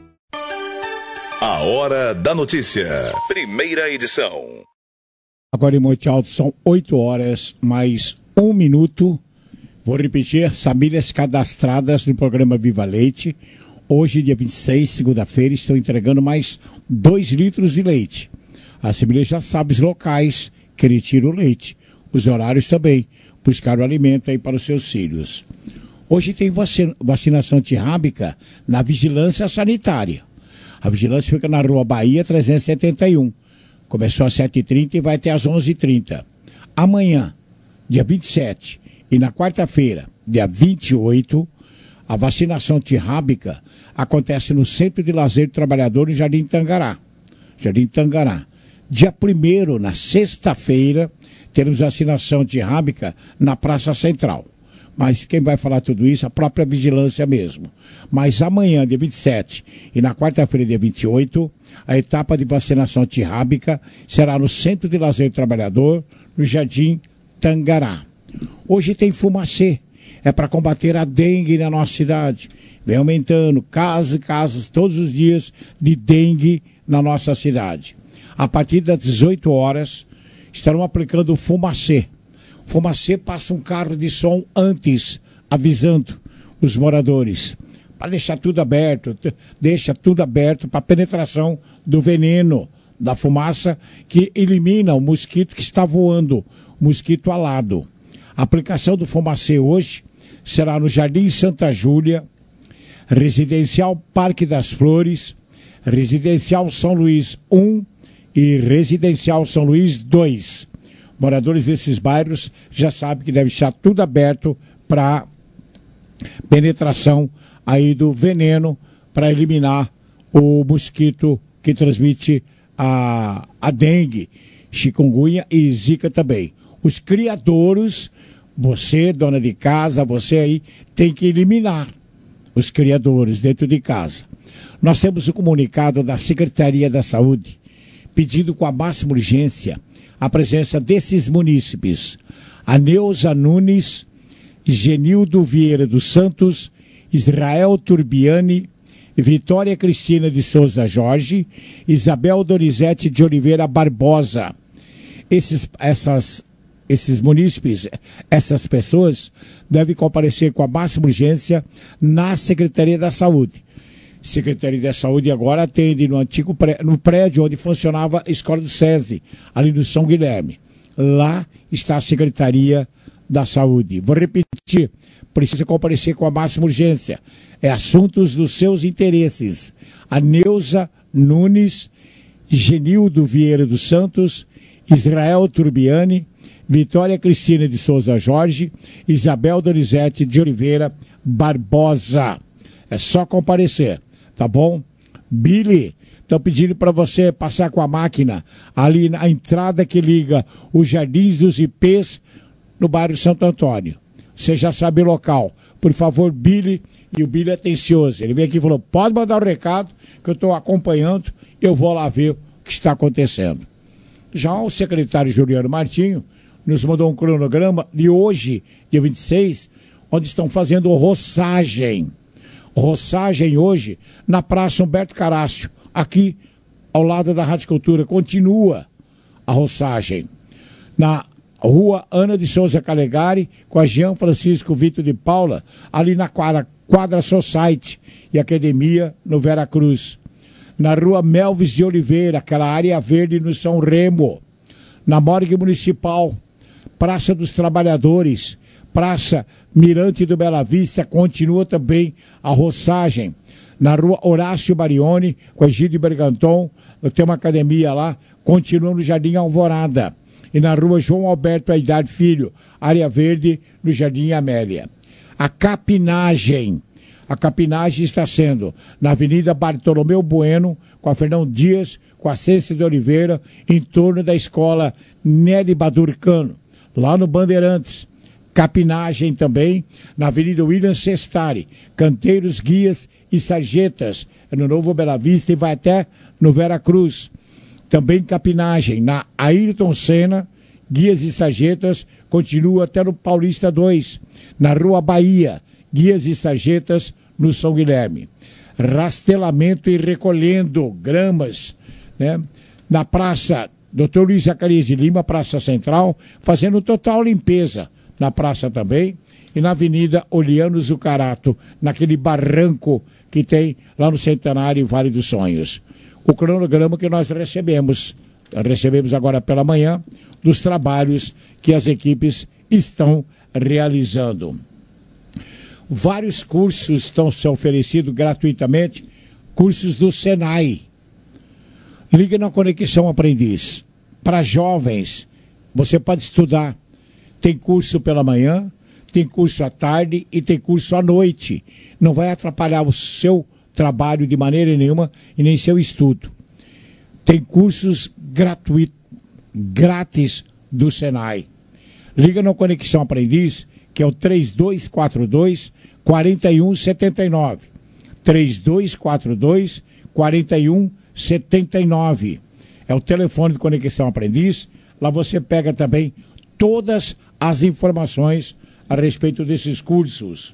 Speaker 1: A Hora da Notícia. Primeira edição.
Speaker 4: Agora em Monte Alto são oito horas mais um minuto. Vou repetir, as famílias cadastradas no programa Viva Leite. Hoje, dia vinte e seis, segunda-feira, estão entregando mais dois litros de leite. As famílias já sabem os locais que retiram o leite. Os horários também, buscar o alimento aí para os seus filhos. Hoje tem vacinação antirrábica na Vigilância Sanitária. A vigilância fica na Rua Bahia trezentos e setenta e um. Começou às sete e trinta e vai até às onze e trinta. Amanhã, dia vinte e sete, e na quarta-feira, dia vinte e oito, a vacinação antirrábica acontece no Centro de Lazer do Trabalhador, em Jardim Tangará. Jardim Tangará. Dia primeiro, na sexta-feira, teremos vacinação antirrábica na Praça Central. Mas quem vai falar tudo isso? A própria vigilância mesmo. Mas amanhã, dia vinte e sete, e na quarta-feira, dia vinte e oito, a etapa de vacinação antirrábica será no Centro de Lazer do Trabalhador, no Jardim Tangará. Hoje tem fumacê. É para combater a dengue na nossa cidade. Vem aumentando casos e casos todos os dias de dengue na nossa cidade. A partir das dezoito horas, estarão aplicando o fumacê. Fumacê passa um carro de som antes, avisando os moradores. Para deixar tudo aberto, deixa tudo aberto para a penetração do veneno, da fumaça, que elimina o mosquito que está voando, o mosquito alado. A aplicação do fumacê hoje será no Jardim Santa Júlia, Residencial Parque das Flores, Residencial São Luís um, e Residencial São Luís dois. Moradores desses bairros já sabem que deve estar tudo aberto para penetração aí do veneno, para eliminar o mosquito que transmite a, a dengue, chikungunya e zika também. Os criadouros, você, dona de casa, você aí, tem que eliminar os criadouros dentro de casa. Nós temos o comunicado da Secretaria da Saúde, pedindo com a máxima urgência a presença desses munícipes: a Neuza Nunes, Genildo Vieira dos Santos, Israel Turbiani, Vitória Cristina de Souza Jorge, Isabel Donizete de Oliveira Barbosa. Esses, essas, esses munícipes, essas pessoas devem comparecer com a máxima urgência na Secretaria da Saúde. Secretaria da Saúde agora atende no antigo pré, no prédio onde funcionava a Escola do SESI, ali no São Guilherme. Lá está a Secretaria da Saúde. Vou repetir, precisa comparecer com a máxima urgência. É assuntos dos seus interesses. A Neuza Nunes, Genildo Vieira dos Santos, Israel Turbiani, Vitória Cristina de Souza Jorge, Isabel Donizete de Oliveira Barbosa. É só comparecer. Tá bom? Billy, estão pedindo para você passar com a máquina ali na entrada que liga os Jardins dos Ipês no bairro Santo Antônio. Você já sabe o local. Por favor, Billy, e o Billy é atencioso. Ele veio aqui e falou, pode mandar o recado que eu estou acompanhando, eu vou lá ver o que está acontecendo. Já o secretário Juliano Martinho nos mandou um cronograma de hoje, dia vinte e seis, onde estão fazendo roçagem. Roçagem hoje na Praça Humberto Carácio, aqui ao lado da Rádio Cultura. Continua a roçagem. Na Rua Ana de Souza Calegari, com a Jean Francisco Vitor de Paula, ali na quadra, quadra Society e Academia no Vera Cruz. Na Rua Melvis de Oliveira, aquela área verde no São Remo. Na Morgue Municipal, Praça dos Trabalhadores, Praça Mirante do Bela Vista, continua também a roçagem. Na Rua Horácio Barioni, com Egídio Berganton, tem uma academia lá, continua no Jardim Alvorada. E na Rua João Alberto Aidar Filho, área verde, no Jardim Amélia. A capinagem. A capinagem está sendo na Avenida Bartolomeu Bueno, com a Fernão Dias, com a Cência de Oliveira, em torno da escola Nelly Badurcano, lá no Bandeirantes. Capinagem também na Avenida William Sestari, canteiros, guias e sarjetas, no Novo Bela Vista e vai até no Vera Cruz. Também capinagem na Ayrton Senna, guias e sarjetas, continua até no Paulista dois. Na Rua Bahia, guias e sarjetas no São Guilherme. Rastelamento e recolhendo gramas, né? Na Praça doutor Luiz Zacarias de Lima, Praça Central, fazendo total limpeza na praça também. E na Avenida Oliano Zucarato, naquele barranco que tem lá no Centenário Vale dos Sonhos. O cronograma que nós recebemos, recebemos agora pela manhã, dos trabalhos que as equipes estão realizando. Vários cursos estão sendo oferecidos gratuitamente, cursos do Senai. Liga na Conexão Aprendiz. Para jovens, você pode estudar. Tem curso pela manhã, tem curso à tarde e tem curso à noite. Não vai atrapalhar o seu trabalho de maneira nenhuma e nem seu estudo. Tem cursos gratuitos, grátis do Senai. Liga no Conexão Aprendiz, que é o três dois quatro dois, quatro um sete nove. três dois quatro dois, quatro um sete nove. É o telefone do Conexão Aprendiz. Lá você pega também todas as informações a respeito desses cursos.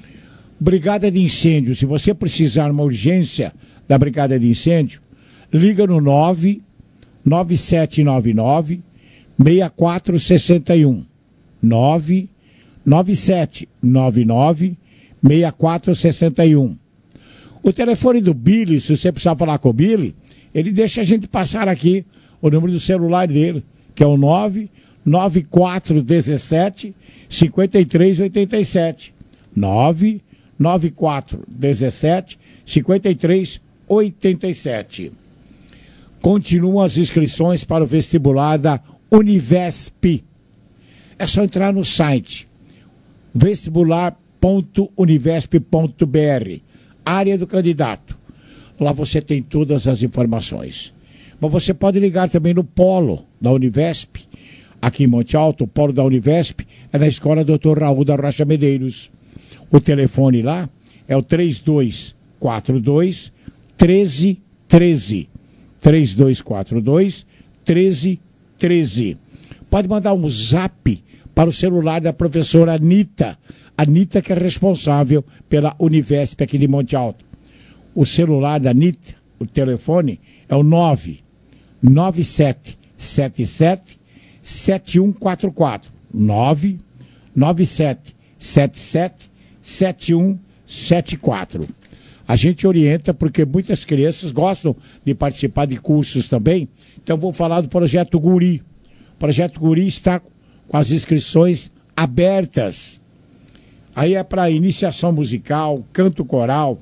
Speaker 4: Brigada de Incêndio. Se você precisar de uma urgência da Brigada de Incêndio, liga no nove nove sete nove nove, seis quatro seis um. nove nove sete nove nove, seis quatro seis um. O telefone do Billy, se você precisar falar com o Billy, ele deixa a gente passar aqui o número do celular dele, que é o nove nove quatro um sete, cinco três oito sete. nove nove quatro um sete, cinco três oito sete. Continuam as inscrições para o vestibular da Univesp. É só entrar no site vestibular ponto univesp ponto b r, área do candidato. Lá você tem todas as informações. Mas você pode ligar também no polo da Univesp, aqui em Monte Alto. O polo da Univesp é na Escola doutor Raul da Rocha Medeiros. O telefone lá é o três dois quatro dois, um três um três. três dois quatro dois, um três um três. Pode mandar um zap para o celular da professora Anitta. Anitta, que é responsável pela Univesp aqui de Monte Alto. O celular da Anitta, o telefone, é o nove nove sete sete sete, sete um quatro quatro. nove nove sete sete sete, sete um sete quatro. A gente orienta porque muitas crianças gostam de participar de cursos também. Então vou falar do Projeto Guri. O Projeto Guri está com as inscrições abertas. Aí é para iniciação musical, canto coral,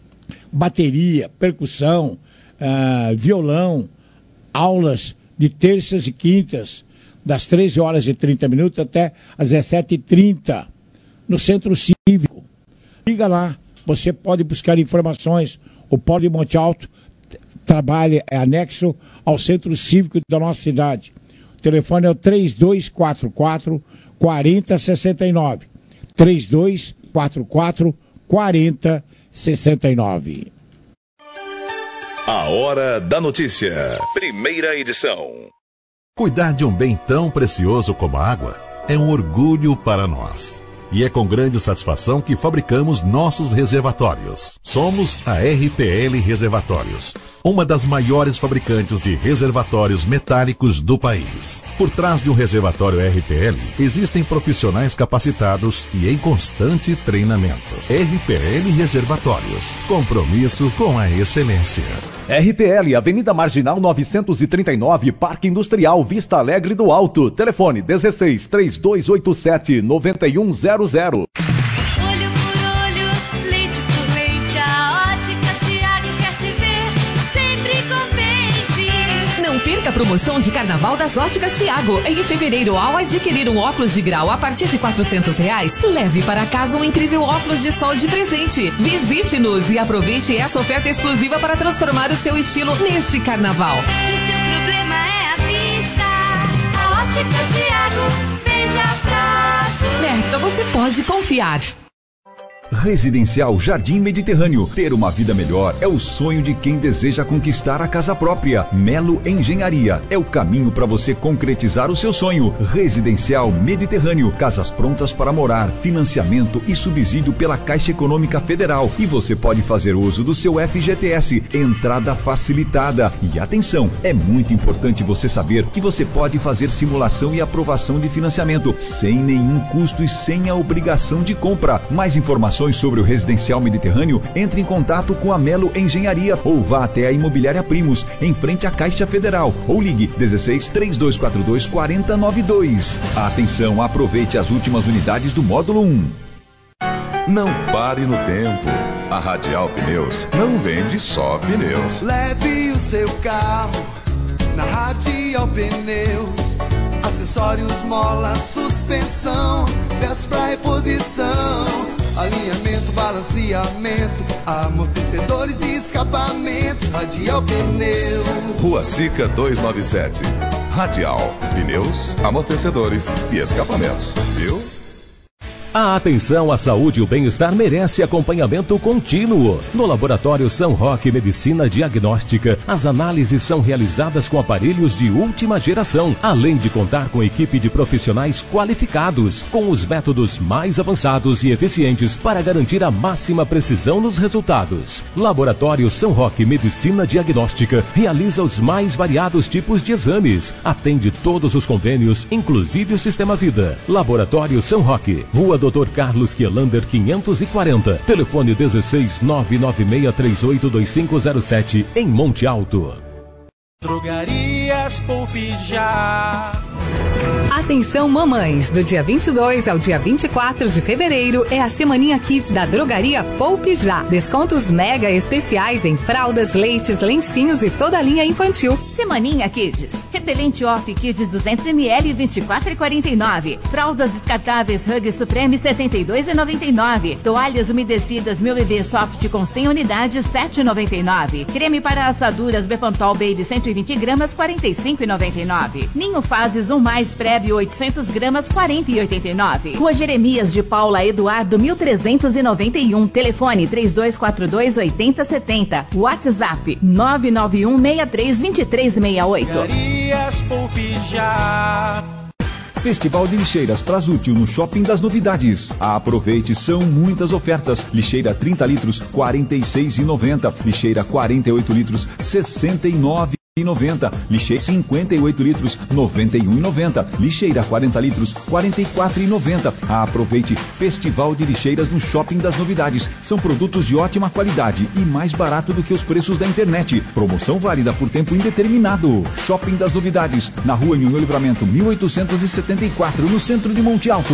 Speaker 4: bateria, percussão, uh, violão, aulas de terças e quintas, das treze horas e trinta minutos até às dezessete e trinta, no Centro Cívico. Liga lá, você pode buscar informações. O Polo de Monte Alto trabalha, é anexo ao Centro Cívico da nossa cidade. O telefone é o três dois quatro quatro, quatro zero seis nove. três dois quatro quatro, quatro zero seis nove.
Speaker 1: A Hora da Notícia. Primeira edição.
Speaker 9: Cuidar de um bem tão precioso como a água é um orgulho para nós. E é com grande satisfação que fabricamos nossos reservatórios. Somos a R P L Reservatórios, uma das maiores fabricantes de reservatórios metálicos do país. Por trás de um reservatório R P L, existem profissionais capacitados e em constante treinamento. R P L Reservatórios, compromisso com a excelência.
Speaker 19: R P L, Avenida Marginal novecentos e trinta e nove, Parque Industrial, Vista Alegre do Alto. Telefone dezesseis, três dois oito sete, nove um zero zero.
Speaker 12: Olho por olho, leite por leite, a Ótica Tiago quer te ver sempre contente.
Speaker 2: Não perca a promoção de Carnaval das Óticas Tiago. Em fevereiro, ao adquirir um óculos de grau a partir de quatrocentos reais, leve para casa um incrível óculos de sol de presente. Visite-nos e aproveite essa oferta exclusiva para transformar o seu estilo neste Carnaval.
Speaker 12: Se seu problema é a vista, a Ótica Tiago veja próximo.
Speaker 2: Nesta você pode confiar.
Speaker 6: Residencial Jardim Mediterrâneo. Ter uma vida melhor é o sonho de quem deseja conquistar a casa própria. Melo Engenharia é o caminho para você concretizar o seu sonho. Residencial Mediterrâneo. Casas prontas para morar, financiamento e subsídio pela Caixa Econômica Federal. E você pode fazer uso do seu F G T S. Entrada facilitada. E atenção, é muito importante você saber que você pode fazer simulação e aprovação de financiamento sem nenhum custo e sem a obrigação de compra. Mais informações sobre o Residencial Mediterrâneo, entre em contato com a Melo Engenharia ou vá até a Imobiliária Primos, em frente à Caixa Federal, ou ligue dezesseis, três dois quatro dois, quatro zero nove dois. Atenção, aproveite as últimas unidades do módulo um.
Speaker 1: Não pare no tempo. A Radial Pneus não vende só pneus.
Speaker 5: Leve o seu carro na Radial Pneus. Acessórios, mola, suspensão, peças pra reposição, alinhamento, balanceamento, amortecedores e escapamentos. Radial Pneus.
Speaker 1: Rua Sica duzentos e noventa e sete. Radial Pneus, amortecedores e escapamentos. Viu?
Speaker 13: A atenção à saúde e o bem-estar merece acompanhamento contínuo. No Laboratório São Roque Medicina Diagnóstica, as análises são realizadas com aparelhos de última geração, além de contar com equipe de profissionais qualificados, com os métodos mais avançados e eficientes para garantir a máxima precisão nos resultados. Laboratório São Roque Medicina Diagnóstica realiza os mais variados tipos de exames, atende todos os convênios, inclusive o Sistema Vida. Laboratório São Roque, Rua doutor Carlos Quielander quinhentos e quarenta, telefone dezesseis, nove nove seis três oito dois cinco zero sete, em Monte Alto.
Speaker 16: Drogarias Poupe Já.
Speaker 20: Atenção mamães, do dia vinte e dois ao dia vinte e quatro de fevereiro é a Semaninha Kids da Drogaria Poupe Já. Descontos mega especiais em fraldas, leites, lencinhos e toda a linha infantil.
Speaker 21: Semaninha Kids. Repelente Off Kids duzentos mililitros, vinte e quatro reais e quarenta e nove centavos. Fraldas descartáveis Hug Supreme setenta e dois reais e noventa e nove centavos. Toalhas umedecidas Meu Bebê Soft com cem unidades sete reais e noventa e nove centavos. Creme para assaduras Bepantol Baby cento e vinte gramas quarenta e cinco reais e noventa e nove centavos. Ninho Fases um mais Prebe oitocentos gramas quarenta reais e oitenta e nove centavos. Rua Jeremias de Paula Eduardo mil trezentos e noventa e um. Telefone três dois quatro dois oito zero sete zero. WhatsApp nove nove um seis três dois três seis oito.
Speaker 16: Drogarias Poupe Já.
Speaker 6: Festival de Lixeiras Prasútil no Shopping das Novidades. Aproveite, são muitas ofertas. Lixeira trinta litros, quarenta e seis reais e noventa centavos. Lixeira quarenta e oito litros, sessenta e nove reais e noventa centavos. Lixeira cinquenta e oito litros, noventa e um reais e noventa centavos. Lixeira quarenta litros, quarenta e quatro reais e noventa centavos. Aproveite, Festival de Lixeiras no Shopping das Novidades. São produtos de ótima qualidade e mais barato do que os preços da internet. Promoção válida por tempo indeterminado. Shopping das Novidades, na Rua Nhonhô Livramento mil oitocentos e setenta e quatro, no centro de Monte Alto.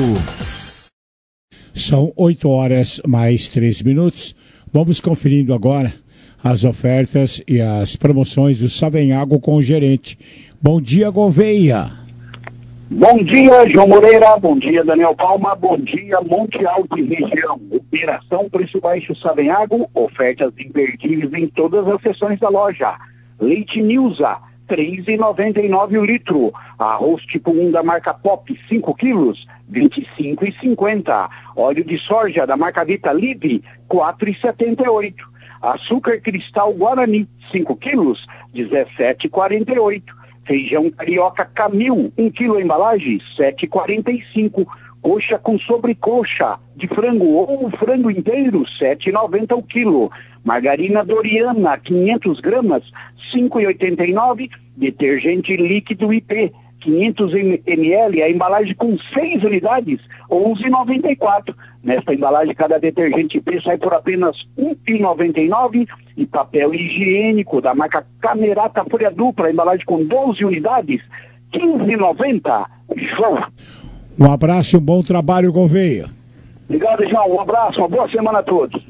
Speaker 4: São oito horas mais três minutos. Vamos conferindo agora as ofertas e as promoções do Savenhago com o gerente. Bom dia, Gouveia.
Speaker 22: Bom dia, João Moreira. Bom dia, Daniel Palma. Bom dia, Monte Alto e região. Operação Preço Baixo Savenhago. Ofertas imperdíveis em todas as seções da loja. Leite Nilza, três reais e noventa e nove centavos o litro. Arroz tipo um da marca Pop, cinco quilos, vinte e cinco reais e cinquenta centavos. Óleo de soja da marca Vita Live, quatro reais e setenta e oito centavos. Açúcar cristal Guarani, cinco quilos, dezessete reais e quarenta e oito centavos. Feijão carioca Camil, um quilo embalagem, sete reais e quarenta e cinco centavos. Coxa com sobrecoxa de frango ou frango inteiro, sete reais e noventa centavos o quilo. Margarina Doriana, quinhentas gramas, cinco reais e oitenta e nove centavos. Detergente líquido I P, quinhentos mililitros, a embalagem com seis unidades, onze reais e noventa e quatro centavos. Nesta embalagem, cada detergente I P sai por apenas um real e noventa e nove centavos. E papel higiênico da marca Camerata Folha Dupla, embalagem com doze unidades, quinze reais e noventa centavos. Show!
Speaker 4: Um abraço e um bom trabalho, Gouveia.
Speaker 22: Obrigado, João. Um abraço, uma boa semana a todos.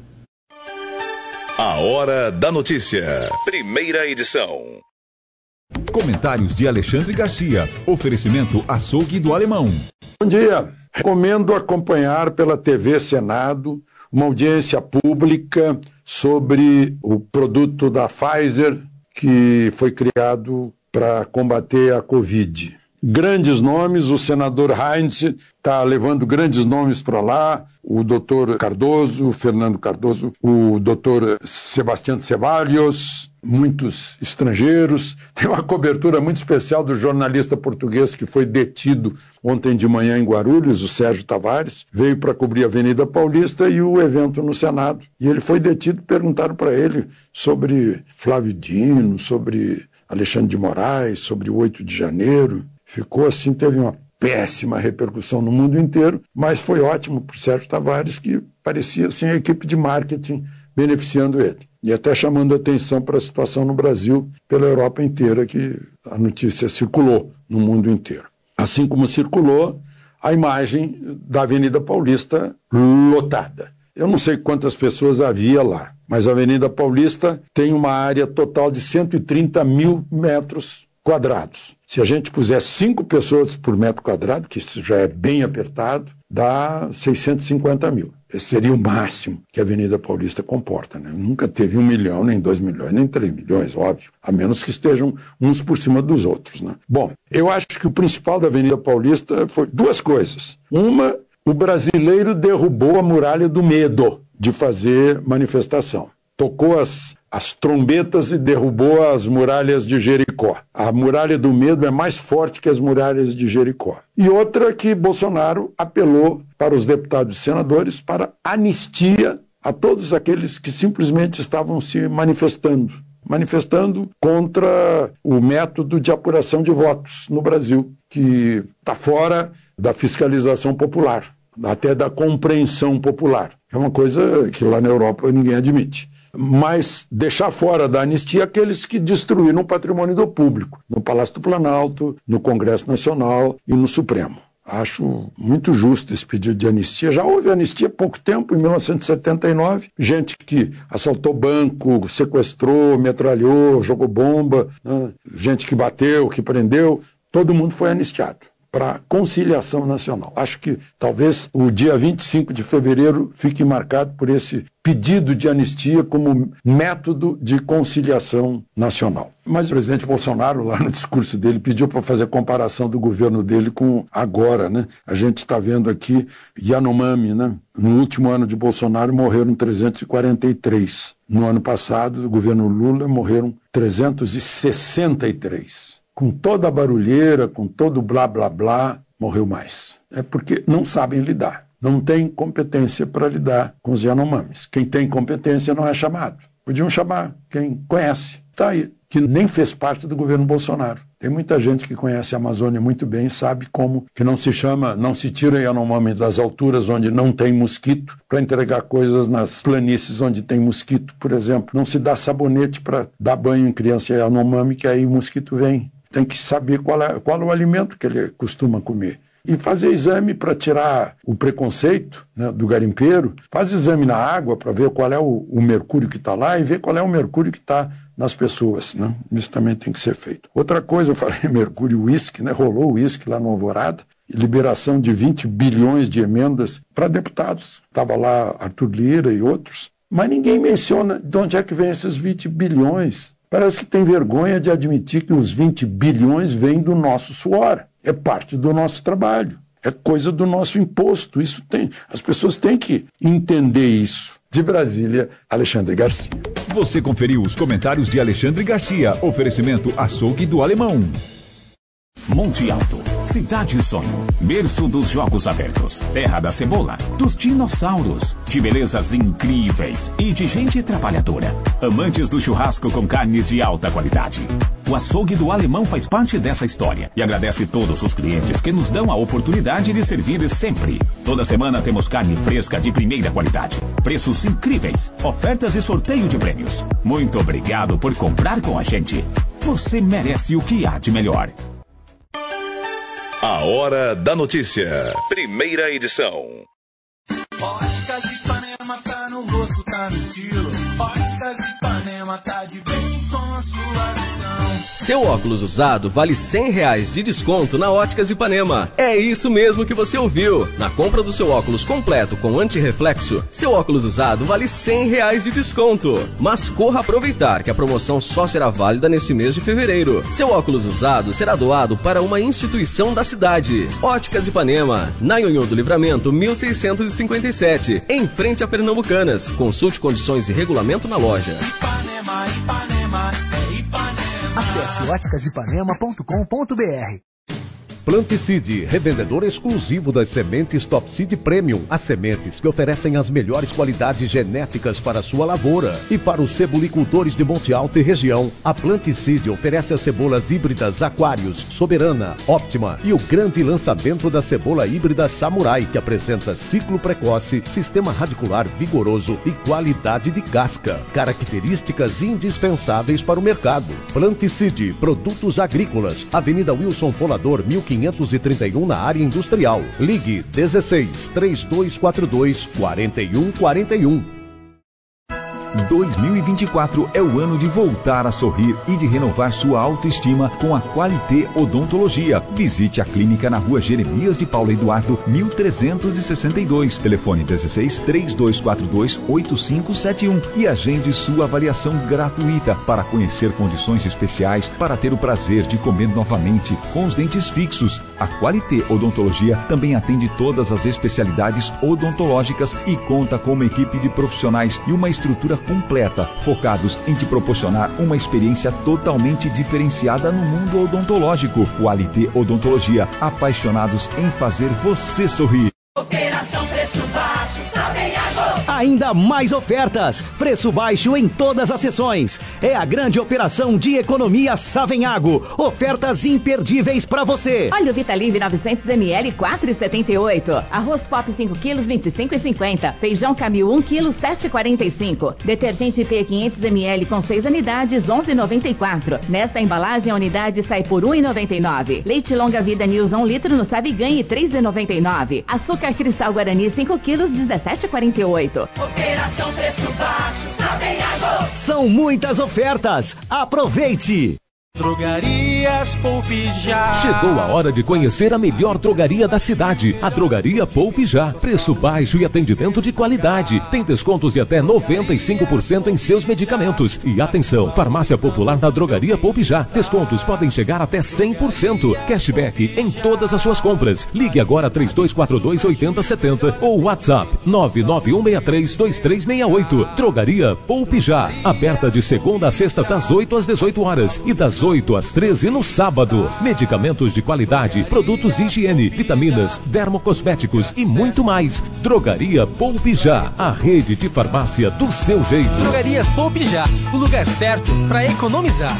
Speaker 1: A Hora da Notícia. Primeira edição.
Speaker 3: Comentários de Alexandre Garcia. Oferecimento Açougue do Alemão.
Speaker 8: Bom dia. Recomendo acompanhar pela T V Senado uma audiência pública sobre o produto da Pfizer que foi criado para combater a Covid. Grandes nomes, o senador Heinz está levando grandes nomes para lá, o doutor Cardoso, Fernando Cardoso, o doutor Sebastião Ceballos, muitos estrangeiros. Tem uma cobertura muito especial do jornalista português que foi detido ontem de manhã em Guarulhos, o Sérgio Tavares, veio para cobrir a Avenida Paulista e o evento no Senado. E ele foi detido, perguntaram para ele sobre Flávio Dino, sobre Alexandre de Moraes, sobre o oito de janeiro. Ficou assim, teve uma péssima repercussão no mundo inteiro, mas foi ótimo para o Sérgio Tavares, que parecia assim, a equipe de marketing beneficiando ele. E até chamando atenção para a situação no Brasil, pela Europa inteira, que a notícia circulou no mundo inteiro. Assim como circulou a imagem da Avenida Paulista lotada. Eu não sei quantas pessoas havia lá, mas a Avenida Paulista tem uma área total de cento e trinta mil metros quadrados. Se a gente puser cinco pessoas por metro quadrado, que isso já é bem apertado, dá seiscentos e cinquenta mil. Esse seria o máximo que a Avenida Paulista comporta, né? Nunca teve um milhão, nem dois milhões, nem três milhões, óbvio, a menos que estejam uns por cima dos outros, né? Bom, eu acho que o principal da Avenida Paulista foi duas coisas. Uma, o brasileiro derrubou a muralha do medo de fazer manifestação. Tocou as, as trombetas e derrubou as muralhas de Jericó. A muralha do medo é mais forte que as muralhas de Jericó. E outra que Bolsonaro apelou para os deputados e senadores para anistia a todos aqueles que simplesmente estavam se manifestando. Manifestando contra o método de apuração de votos no Brasil, que está fora da fiscalização popular, até da compreensão popular. É uma coisa que lá na Europa ninguém admite. Mas deixar fora da anistia aqueles que destruíram o patrimônio do público, no Palácio do Planalto, no Congresso Nacional e no Supremo. Acho muito justo esse pedido de anistia. Já houve anistia há pouco tempo, em mil novecentos e setenta e nove. Gente que assaltou banco, sequestrou, metralhou, jogou bomba, né? Gente que bateu, que prendeu, todo mundo foi anistiado para conciliação nacional. Acho que talvez o dia vinte e cinco de fevereiro fique marcado por esse pedido de anistia como método de conciliação nacional. Mas o presidente Bolsonaro, lá no discurso dele, pediu para fazer comparação do governo dele com agora, né? A gente está vendo aqui Yanomami, né? No último ano de Bolsonaro morreram trezentos e quarenta e três. No ano passado, do governo Lula, morreram trezentos e sessenta e três. Com toda a barulheira, com todo o blá blá blá, morreu mais. É porque não sabem lidar. Não tem competência para lidar com os Yanomamis. Quem tem competência não é chamado. Podiam chamar quem conhece. Está aí, que nem fez parte do governo Bolsonaro. Tem muita gente que conhece a Amazônia muito bem e sabe como que não se chama, não se tira Yanomami das alturas onde não tem mosquito para entregar coisas nas planícies onde tem mosquito, por exemplo. Não se dá sabonete para dar banho em criança Yanomami, que aí o mosquito vem. Tem que saber qual é, qual é o alimento que ele costuma comer. E fazer exame para tirar o preconceito, né, do garimpeiro. Faz exame na água para ver qual é o, o mercúrio que está lá e ver qual é o mercúrio que está nas pessoas, né? Isso também tem que ser feito. Outra coisa, eu falei mercúrio e uísque, né? Rolou o uísque lá no Alvorada. Liberação de vinte bilhões de emendas para deputados. Estava lá Arthur Lira e outros. Mas ninguém menciona de onde é que vem esses vinte bilhões. Parece que tem vergonha de admitir que os vinte bilhões vêm do nosso suor. É parte do nosso trabalho. É coisa do nosso imposto. Isso tem. As pessoas têm que entender isso. De Brasília, Alexandre Garcia.
Speaker 3: Você conferiu os comentários de Alexandre Garcia. Oferecimento Açougue do Alemão.
Speaker 10: Monte Alto, cidade sonho, berço dos jogos abertos, terra da cebola, dos dinossauros, de belezas incríveis e de gente trabalhadora. Amantes do churrasco com carnes de alta qualidade. O açougue do Alemão faz parte dessa história e agradece todos os clientes que nos dão a oportunidade de servir sempre. Toda semana temos carne fresca de primeira qualidade, preços incríveis, ofertas e sorteio de prêmios. Muito obrigado por comprar com a gente. Você merece o que há de melhor.
Speaker 1: A Hora da Notícia. Primeira edição.
Speaker 16: Óticas Ipanema tá no rosto, tá no estilo. Óticas Ipanema tá de bem com a sua visão.
Speaker 17: Seu óculos usado vale cem reais de desconto na Óticas Ipanema. É isso mesmo que você ouviu. Na compra do seu óculos completo com antirreflexo, seu óculos usado vale cem reais de desconto. Mas corra aproveitar que a promoção só será válida nesse mês de fevereiro. Seu óculos usado será doado para uma instituição da cidade. Óticas Ipanema, na Nhonhô do Livramento, mil seiscentos e cinquenta e sete, em frente a Pernambucanas. Consulte condições e regulamento na loja.
Speaker 16: Ipanema, Ipanema, é Ipanema.
Speaker 11: Acesse óticas ipanema ponto com ponto b r.
Speaker 18: Planticide, revendedor exclusivo das sementes Top Seed Premium. As sementes que oferecem as melhores qualidades genéticas para a sua lavoura. E para os cebolicultores de Monte Alto e região, a Planticide oferece as cebolas híbridas Aquarius, Soberana, Optima e o grande lançamento da cebola híbrida Samurai, que apresenta ciclo precoce, sistema radicular vigoroso e qualidade de casca. Características indispensáveis para o mercado. Planticide, produtos agrícolas, Avenida Wilson Folador, mil quinhentos e trinta e um, na área industrial. Ligue dezesseis, três dois quatro dois, quatro um quatro um.
Speaker 6: dois mil e vinte e quatro é o ano de voltar a sorrir e de renovar sua autoestima com a Qualité Odontologia. Visite a clínica na rua Jeremias de Paulo Eduardo, mil trezentos e sessenta e dois. Telefone dezesseis, três dois quatro dois, oito cinco sete um e agende sua avaliação gratuita para conhecer condições especiais para ter o prazer de comer novamente com os dentes fixos. A Qualité Odontologia também atende todas as especialidades odontológicas e conta com uma equipe de profissionais e uma estrutura completa, focados em te proporcionar uma experiência totalmente diferenciada no mundo odontológico. Qualité Odontologia, apaixonados em fazer você sorrir.
Speaker 5: Operação Preço Baixo, Savenhago.
Speaker 23: Ainda mais ofertas, preço baixo em todas as seções. É a grande operação de economia Savenhago. Ofertas imperdíveis para você.
Speaker 21: Óleo Vitalive novecentos mililitros, quatro reais e setenta e oito centavos. Arroz Pop cinco quilos, vinte e cinco reais e cinquenta centavos. Feijão Camil um quilo, sete reais e quarenta e cinco centavos. Detergente P quinhentos mililitros com seis unidades, onze reais e noventa e quatro centavos. Nesta embalagem a unidade sai por um real e noventa e nove centavos. Leite Longa Vida News um litro no Sabe Ganhe, três reais e noventa e nove centavos. Açúcar Cristal Guarani cinco quilos, dezessete reais e quarenta e oito centavos.
Speaker 5: Operação Preço Baixo, Savenhago.
Speaker 23: São muitas ofertas. Aproveite!
Speaker 16: Drogarias Poupe Já.
Speaker 13: Chegou a hora de conhecer a melhor drogaria da cidade, a Drogaria Poupe Já. Preço baixo e atendimento de qualidade. Tem descontos de até noventa e cinco por cento em seus medicamentos. E atenção, farmácia popular da Drogaria Poupe Já. Descontos podem chegar até cem por cento. Cashback em todas as suas compras. Ligue agora três dois quatro dois, oito zero sete zero ou WhatsApp nove nove um seis três, dois três seis oito. Drogaria Poupe Já. Aberta de segunda a sexta das oito às dezoito horas e das oito às treze no sábado. Medicamentos de qualidade, produtos de higiene, vitaminas, dermocosméticos e muito mais. Drogaria Poupe Já, a rede de farmácia do seu jeito.
Speaker 24: Drogarias Poupe Já, o lugar certo para economizar.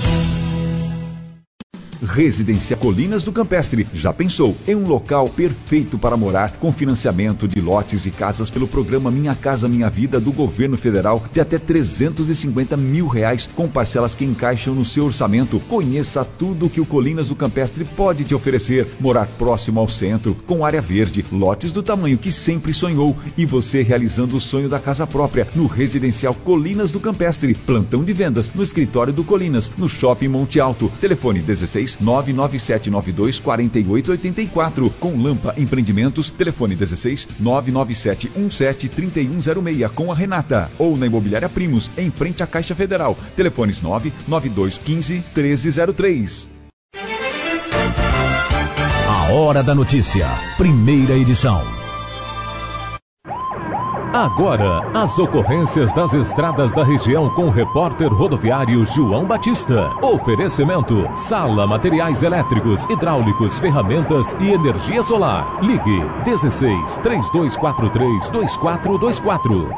Speaker 6: Residencial Colinas do Campestre. Já pensou em um local perfeito para morar, com financiamento de lotes e casas pelo programa Minha Casa Minha Vida do governo federal de até trezentos e cinquenta mil reais, com parcelas que encaixam no seu orçamento. Conheça tudo que o Colinas do Campestre pode te oferecer. Morar próximo ao centro, com área verde, lotes do tamanho que sempre sonhou e você realizando o sonho da casa própria no Residencial Colinas do Campestre. Plantão de vendas no escritório do Colinas, no Shopping Monte Alto. Telefone dezesseis, nove nove sete nove dois, quatro oito oito quatro. Com Lampa Empreendimentos, telefone dezesseis, nove nove sete um sete, três um zero seis, com a Renata. Ou na Imobiliária Primos, em frente à Caixa Federal. Telefones nove nove dois um cinco, um três zero três.
Speaker 25: A Hora da Notícia, primeira edição.
Speaker 13: Agora, as ocorrências das estradas da região com o repórter rodoviário João Batista. Oferecimento: Sala Materiais Elétricos, Hidráulicos, Ferramentas e Energia Solar. Ligue dezesseis, três dois quatro três, dois quatro dois quatro.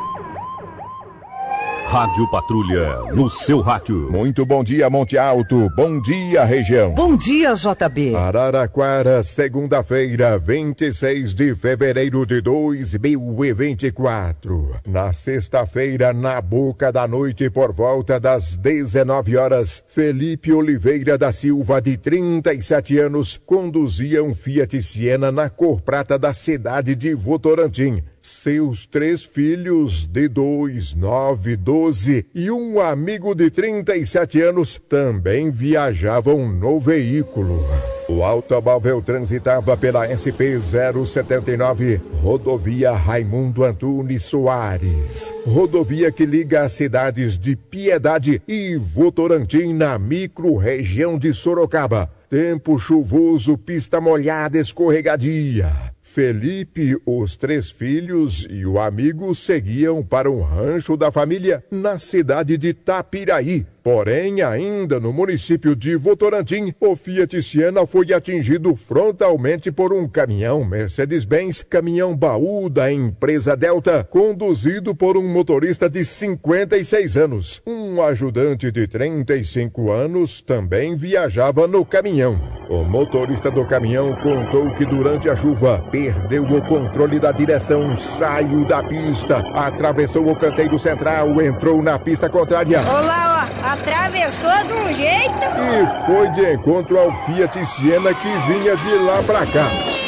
Speaker 7: Rádio Patrulha, no seu rádio. Muito bom dia, Monte Alto. Bom dia, região.
Speaker 9: Bom dia, J B.
Speaker 7: Araraquara, segunda-feira, vinte e seis de fevereiro de dois mil e vinte e quatro. Na sexta-feira, na boca da noite, por volta das dezenove horas, Felipe Oliveira da Silva, de trinta e sete anos, conduzia um Fiat Siena na cor prata da cidade de Votorantim. Seus três filhos, de dois, nove, doze e um amigo de trinta e sete anos, também viajavam no veículo. O automóvel transitava pela S P zero setenta e nove, rodovia Raimundo Antunes Soares. Rodovia que liga as cidades de Piedade e Votorantim, na micro-região de Sorocaba. Tempo chuvoso, pista molhada, escorregadia. Felipe, os três filhos e o amigo seguiam para um rancho da família na cidade de Tapiraí. Porém, ainda no município de Votorantim, o Fiat Siena foi atingido frontalmente por um caminhão Mercedes-Benz, caminhão baú da empresa Delta, conduzido por um motorista de cinquenta e seis anos. Um ajudante de trinta e cinco anos também viajava no caminhão. O motorista do caminhão contou que durante a chuva perdeu o controle da direção, saiu da pista, atravessou o canteiro central, entrou na pista contrária.
Speaker 14: Olá, ó, atravessou de um jeito
Speaker 7: e foi de encontro ao Fiat Siena que vinha de lá pra cá.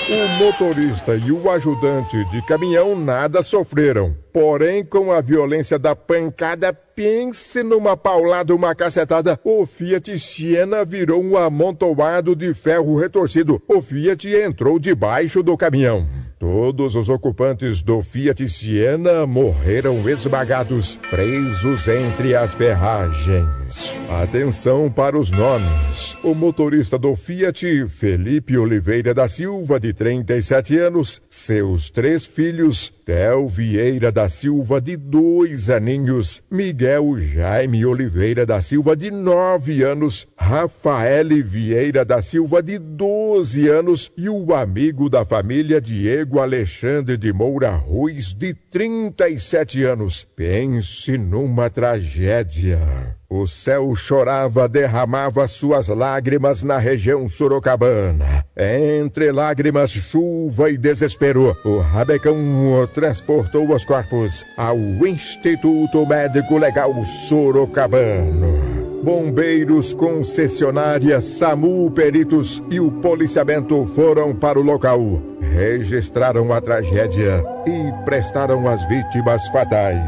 Speaker 7: O motorista e o ajudante de caminhão nada sofreram. Porém, com a violência da pancada, pense numa paulada, uma cacetada, o Fiat Siena virou um amontoado de ferro retorcido. O Fiat entrou debaixo do caminhão. Todos os ocupantes do Fiat Siena morreram esmagados, presos entre as ferragens. Atenção para os nomes. O motorista do Fiat, Felipe Oliveira da Silva, de trinta e sete anos, seus três filhos, Theo Vieira da Silva, de dois aninhos, Miguel Jaime Oliveira da Silva, de nove anos, Rafael Vieira da Silva, de doze anos, e o amigo da família, Diego Alexandre de Moura Ruiz, de trinta e sete anos. Pense numa tragédia. O céu chorava, derramava suas lágrimas na região sorocabana. Entre lágrimas, chuva e desespero, o Rabecão transportou os corpos ao Instituto Médico Legal Sorocabano. Bombeiros, concessionárias, SAMU, peritos e o policiamento foram para o local, registraram a tragédia e prestaram às vítimas fatais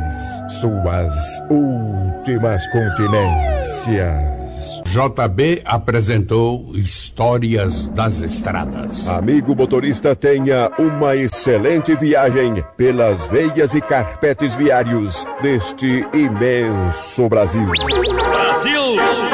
Speaker 7: suas últimas continências.
Speaker 15: J B apresentou Histórias das Estradas.
Speaker 7: Amigo motorista, tenha uma excelente viagem pelas veias e carpetes viários deste imenso Brasil.
Speaker 13: Brasil!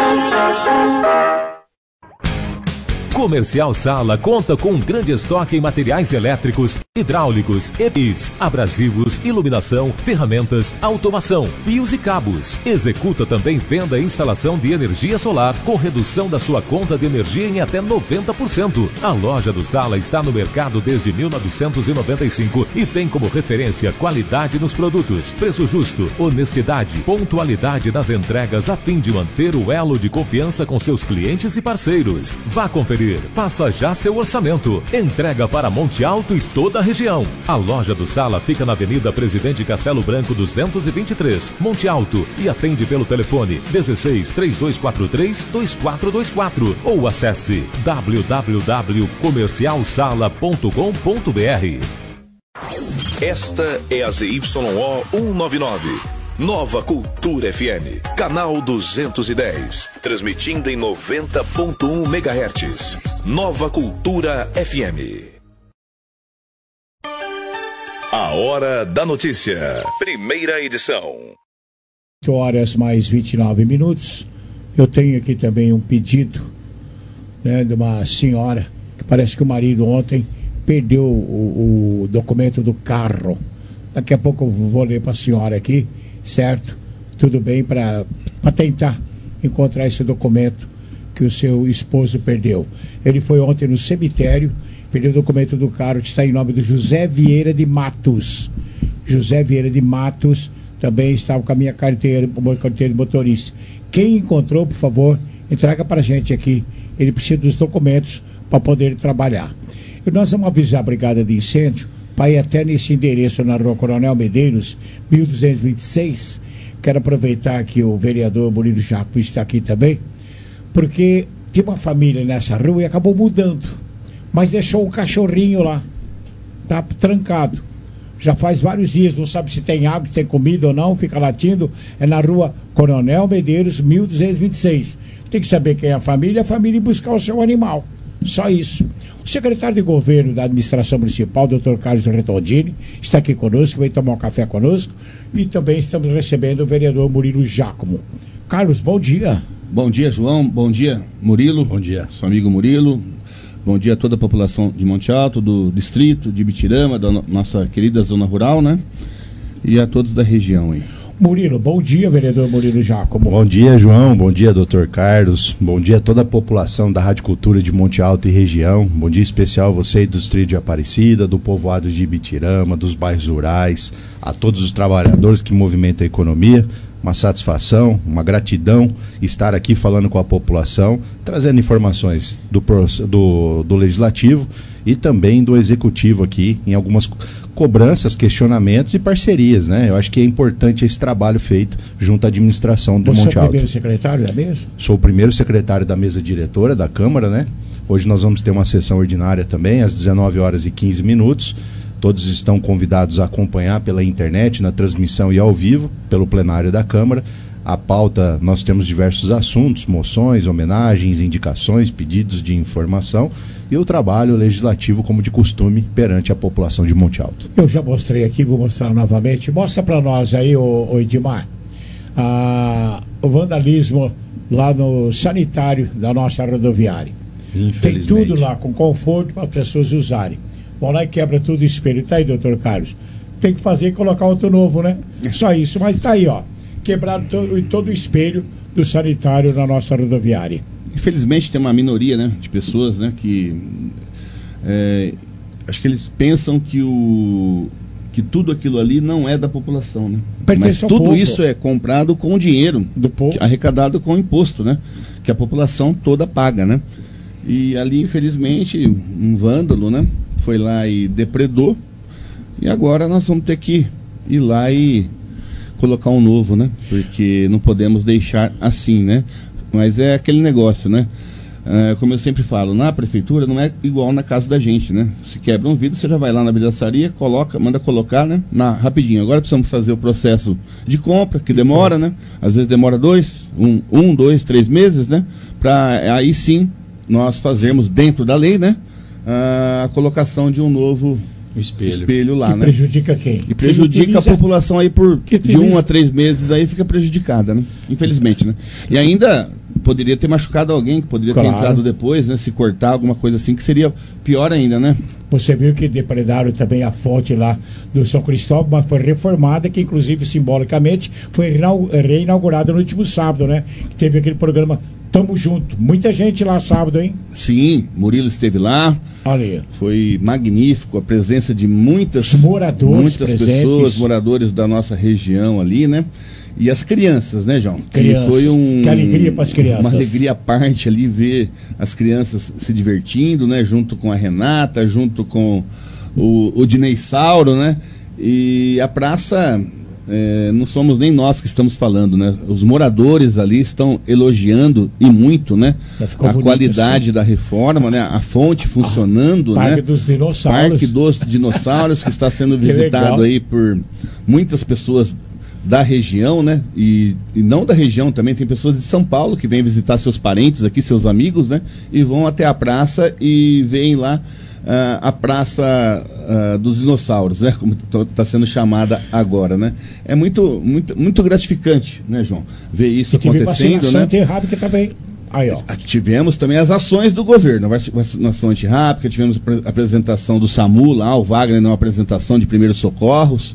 Speaker 13: Comercial Sala conta com um grande estoque em materiais elétricos, hidráulicos, E P Is, abrasivos, iluminação, ferramentas, automação, fios e cabos. Executa também venda e instalação de energia solar com redução da sua conta de energia em até noventa por cento. A loja do Sala está no mercado desde mil novecentos e noventa e cinco e tem como referência qualidade nos produtos, preço justo, honestidade, pontualidade nas entregas a fim de manter o elo de confiança com seus clientes e parceiros. Vá conferir. Faça já seu orçamento. Entrega para Monte Alto e toda a região. A loja do Sala fica na Avenida Presidente Castelo Branco duzentos e vinte e três, Monte Alto, e atende pelo telefone dezesseis, três dois quatro três, dois quatro dois quatro ou acesse w w w ponto comercial sala ponto com ponto b r.
Speaker 1: Esta é a Z Y O cento e noventa e nove. Nova Cultura F M, canal duzentos e dez, transmitindo em noventa ponto um megahertz. Nova Cultura F M. A Hora da Notícia, primeira edição.
Speaker 4: oito horas mais vinte e nove minutos. Eu tenho aqui também um pedido, né, de uma senhora que parece que o marido ontem perdeu o, o documento do carro, Daqui a pouco eu vou ler para a senhora aqui, certo? Tudo bem, para tentar encontrar esse documento que o seu esposo perdeu. Ele foi ontem no cemitério, perdeu o documento do carro que está em nome do José Vieira de Matos. José Vieira de Matos também estava com a minha carteira, carteira de motorista. Quem encontrou, por favor, entrega para a gente aqui. Ele precisa dos documentos para poder trabalhar. E nós vamos avisar a Brigada de Incêndio para ir até nesse endereço na Rua Coronel Medeiros, mil duzentos e vinte e seis. Quero aproveitar que o vereador Murilo Jacob está aqui também, porque tem uma família nessa rua e acabou mudando, mas deixou um cachorrinho lá, tá trancado. Já faz vários dias, não sabe se tem água, se tem comida ou não, fica latindo. É na Rua Coronel Medeiros, mil duzentos e vinte e seis. Tem que saber quem é a família, a família e buscar o seu animal. Só isso. O secretário de Governo da Administração Municipal, doutor Carlos Retondini, está aqui conosco, veio tomar um café conosco. E também estamos recebendo o vereador Murilo Giacomo. Carlos, bom dia.
Speaker 2: Bom dia, João. Bom dia, Murilo. Bom dia. Seu amigo Murilo. Bom dia a toda a população de Monte Alto, do distrito, de Ibitirama, da no nossa querida zona rural, né? E a todos da região aí.
Speaker 4: Murilo, bom dia, vereador Murilo Giacomo.
Speaker 9: Bom dia, João. Bom dia, doutor Carlos. Bom dia a toda a população da Rádio Cultura de Monte Alto e região. Bom dia especial a você do distrito de Aparecida, do povoado de Ibitirama, dos bairros rurais, a todos os trabalhadores que movimentam a economia. Uma satisfação, uma gratidão estar aqui falando com a população, trazendo informações do, do, do Legislativo e também do Executivo aqui, em algumas cobranças, questionamentos e parcerias, né? Eu acho que é importante esse trabalho feito junto à administração do Monte Alto. Você é o primeiro
Speaker 4: secretário da mesa?
Speaker 9: Sou o primeiro secretário da mesa diretora da Câmara, né? Hoje nós vamos ter uma sessão ordinária também, às dezenove horas e quinze minutos. Todos estão convidados a acompanhar pela internet, na transmissão e ao vivo, pelo plenário da Câmara. A pauta, nós temos diversos assuntos, moções, homenagens, indicações, pedidos de informação e o trabalho legislativo, como de costume, perante a população de Monte Alto.
Speaker 4: Eu já mostrei aqui, vou mostrar novamente. Mostra para nós aí, ô, ô Edmar, ah, o vandalismo lá no sanitário da nossa rodoviária. Tem tudo lá com conforto para as pessoas usarem. Vão lá e quebra tudo o espelho. Tá aí, doutor Carlos. Tem que fazer e colocar outro novo, né? Só isso. Mas tá aí, ó. Quebraram todo, todo o espelho do sanitário na nossa rodoviária.
Speaker 2: Infelizmente tem uma minoria, né, de pessoas, né, que é, acho que eles pensam que o que tudo aquilo ali não é da população, né? Pertence Mas tudo povo. Isso é comprado com dinheiro do povo, arrecadado com imposto, né? Que a população toda paga, né? E ali, infelizmente, um vândalo, né, foi lá e depredou, e agora nós vamos ter que ir lá e colocar um novo, né? Porque não podemos deixar assim, né? Mas é aquele negócio, né? Ah, como eu sempre falo, na prefeitura não é igual na casa da gente, né? Se quebra um vidro, você já vai lá na vidraçaria, coloca, manda colocar, né? Na, rapidinho. Agora precisamos fazer o processo de compra, que demora, né? Às vezes demora dois, um, um dois, três meses, né? Para aí sim nós fazermos dentro da lei, né? A colocação de um novo espelho, espelho lá,
Speaker 4: e
Speaker 2: né?
Speaker 4: Prejudica quem?
Speaker 2: E prejudica a população aí por de um a três meses aí fica prejudicada, né? Infelizmente, né? E ainda poderia ter machucado alguém, que poderia claro. ter entrado depois, né? Se cortar, alguma coisa assim, que seria pior ainda, né?
Speaker 4: Você viu que depredaram também a fonte lá do São Cristóvão, mas foi reformada, que inclusive simbolicamente foi reinaugurada no último sábado, né? Que teve aquele programa Tamo Junto. Muita gente lá sábado, hein?
Speaker 2: Sim, Murilo esteve lá.
Speaker 4: Olha.
Speaker 2: Foi magnífico a presença de muitas,
Speaker 4: moradores
Speaker 2: muitas pessoas, moradores da nossa região ali, né? E as crianças, né, João?
Speaker 4: Crianças.
Speaker 2: Que foi um,
Speaker 4: que alegria para as crianças.
Speaker 2: Uma alegria à parte ali ver as crianças se divertindo, né? Junto com a Renata, junto com o, o Dinei Sauro, né? E a praça... É, não somos nem nós que estamos falando, né? Os moradores ali estão elogiando e muito, né? A qualidade assim. da reforma, né? A fonte funcionando,
Speaker 4: ah, Parque
Speaker 2: né?
Speaker 4: dos Dinossauros.
Speaker 2: Parque dos Dinossauros que está sendo visitado aí por muitas pessoas da região, né? E, e não da região também, tem pessoas de São Paulo que vêm visitar seus parentes aqui, seus amigos, né? E vão até a praça e veem lá Uh, a Praça uh, dos Dinossauros, né? Como está sendo chamada agora, né? É muito, muito, muito gratificante, né, João? Ver isso
Speaker 4: e
Speaker 2: acontecendo, né?
Speaker 4: Rápica também. Aí, ó.
Speaker 2: Tivemos também as ações do governo, a vacinação antirrábica, tivemos a apresentação do SAMU lá, o Wagner numa apresentação de primeiros socorros,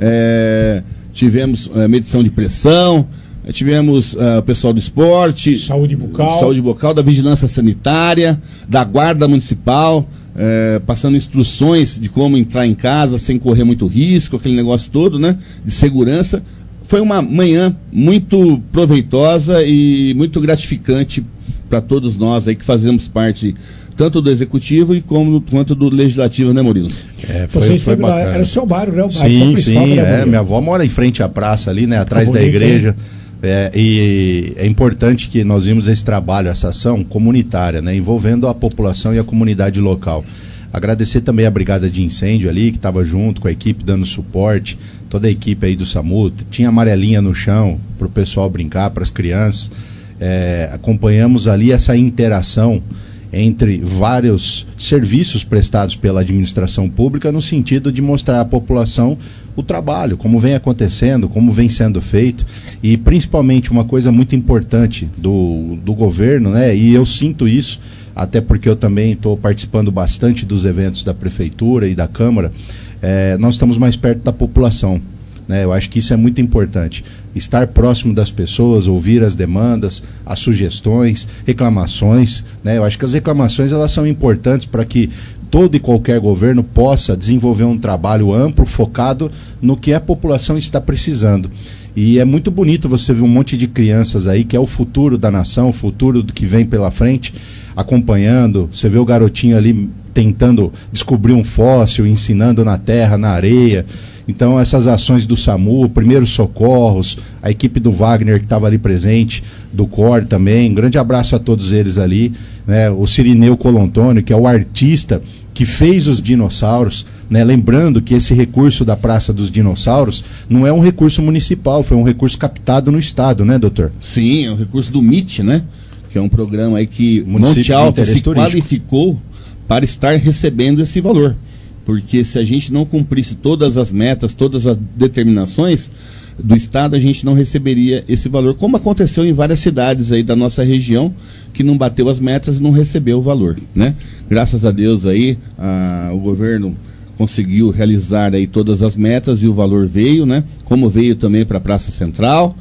Speaker 2: é, tivemos é, medição de pressão, tivemos uh, o pessoal do esporte,
Speaker 4: saúde bucal,
Speaker 2: saúde bucal, da vigilância sanitária, da guarda municipal, uh, passando instruções de como entrar em casa sem correr muito risco, aquele negócio todo, né, de segurança. Foi uma manhã muito proveitosa e muito gratificante para todos nós aí que fazemos parte tanto do executivo e como, quanto do legislativo, né, Murilo?
Speaker 9: É, foi, foi bacana.
Speaker 4: Lá, era o seu bairro, né? O
Speaker 9: sim, sim, é, minha avó mora em frente à praça ali, né, atrás da igreja. É, e é importante que nós vimos esse trabalho, essa ação comunitária, né, envolvendo a população e a comunidade local. Agradecer também a Brigada de Incêndio ali, que estava junto com a equipe dando suporte, toda a equipe aí do SAMU, tinha amarelinha no chão para o pessoal brincar, para as crianças. É, acompanhamos ali essa interação entre vários serviços prestados pela administração pública no sentido de mostrar à população o trabalho, como vem acontecendo, como vem sendo feito, e principalmente uma coisa muito importante do, do governo, né? E eu sinto isso, até porque eu também estou participando bastante dos eventos da Prefeitura e da Câmara, é, nós estamos mais perto da população, né? Eu acho que isso é muito importante, estar próximo das pessoas, ouvir as demandas, as sugestões, reclamações, né? Eu acho que as reclamações elas são importantes para que todo e qualquer governo possa desenvolver um trabalho amplo, focado no que a população está precisando. E é muito bonito você ver um monte de crianças aí, que é o futuro da nação, o futuro do que vem pela frente, acompanhando. Você vê o garotinho ali tentando descobrir um fóssil, ensinando na terra, na areia. Então essas ações do SAMU, primeiros socorros, a equipe do Wagner que estava ali presente, do C O R também, um grande abraço a todos eles ali, né? O Cirineu Colontônio, que é o artista que fez os dinossauros, né? Lembrando que esse recurso da Praça dos Dinossauros não é um recurso municipal, foi um recurso captado no estado, né, doutor?
Speaker 2: Sim, é um recurso do M I T, né? Que é um programa aí que Monte Alto se qualificou para estar recebendo esse valor. Porque se a gente não cumprisse todas as metas, todas as determinações do Estado, a gente não receberia esse valor, como aconteceu em várias cidades aí da nossa região, que não bateu as metas e não recebeu o valor, né? Graças a Deus aí, a, o governo conseguiu realizar aí todas as metas e o valor veio, né? Como veio também para a Praça Central,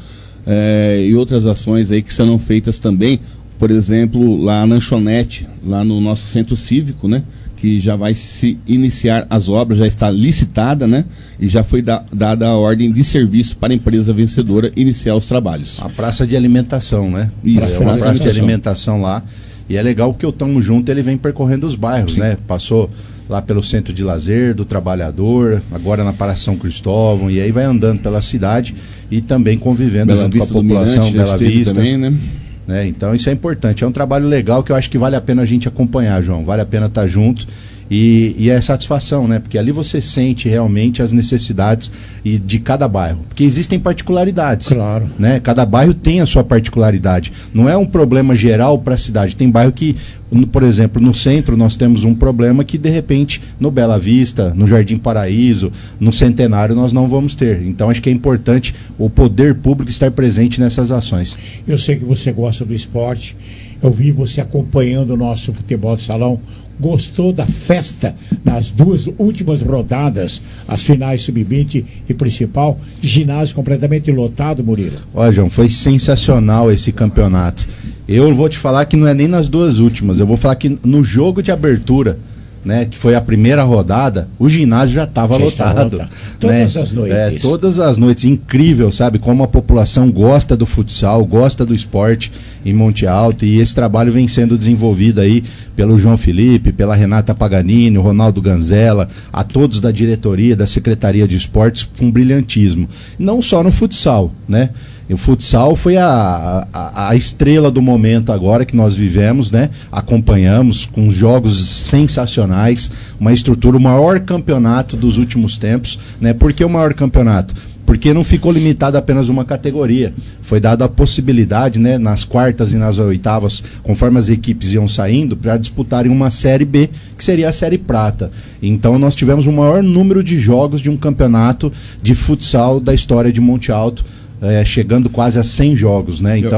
Speaker 2: é, e outras ações aí que serão feitas também, por exemplo, lá na Lanchonete, lá no nosso centro cívico, né? Que já vai se iniciar as obras, já está licitada, né? E já foi da, dada a ordem de serviço para a empresa vencedora iniciar os trabalhos.
Speaker 9: A praça de alimentação, né?
Speaker 2: Isso,
Speaker 9: é uma praça de alimentação lá. E é legal porque o Tamo Junto ele vem percorrendo os bairros, sim, né? Passou lá pelo Centro de Lazer do Trabalhador, agora na Praça São Cristóvão, e aí vai andando pela cidade e também convivendo
Speaker 2: Bela
Speaker 9: junto
Speaker 2: Vista
Speaker 9: com a população,
Speaker 2: Mirante,
Speaker 9: Bela Vista
Speaker 2: também, né?
Speaker 9: Né? Então isso é importante, é um trabalho legal que eu acho que vale a pena a gente acompanhar, João, vale a pena estar junto. E, e é satisfação, né? Porque ali você sente realmente as necessidades e de cada bairro. Porque existem particularidades.
Speaker 4: Claro.
Speaker 9: Né? Cada bairro tem a sua particularidade. Não é um problema geral para a cidade. Tem bairro que, por exemplo, no centro nós temos um problema que, de repente, no Bela Vista, no Jardim Paraíso, no Centenário, nós não vamos ter. Então, acho que é importante o poder público estar presente nessas ações.
Speaker 4: Eu sei que você gosta do esporte. Eu vi você acompanhando o nosso futebol de salão. Gostou da festa nas duas últimas rodadas, as finais sub vinte e principal, ginásio completamente lotado, Murilo?
Speaker 9: Olha, João, foi sensacional esse campeonato. Eu vou te falar que não é nem nas duas últimas, eu vou falar que no jogo de abertura, né, que foi a primeira rodada, o ginásio já estava lotado. Né?
Speaker 4: Todas as noites.
Speaker 9: É, todas as noites, incrível, sabe, como a população gosta do futsal, gosta do esporte em Monte Alto, e esse trabalho vem sendo desenvolvido aí pelo João Felipe, pela Renata Paganini, o Ronaldo Ganzella, a todos da diretoria, da Secretaria de Esportes, com brilhantismo. Não só no futsal, né? O futsal foi a, a, a estrela do momento agora que nós vivemos, né? Acompanhamos com jogos sensacionais, uma estrutura, o maior campeonato dos últimos tempos, né? Por que o maior campeonato? Porque não ficou limitado a apenas uma categoria. Foi dada a possibilidade, né, nas quartas e nas oitavas, conforme as equipes iam saindo, para disputarem uma Série B, que seria a Série Prata. Então nós tivemos o maior número de jogos de um campeonato de futsal da história de Monte Alto, É, chegando quase a cem jogos, né? Então,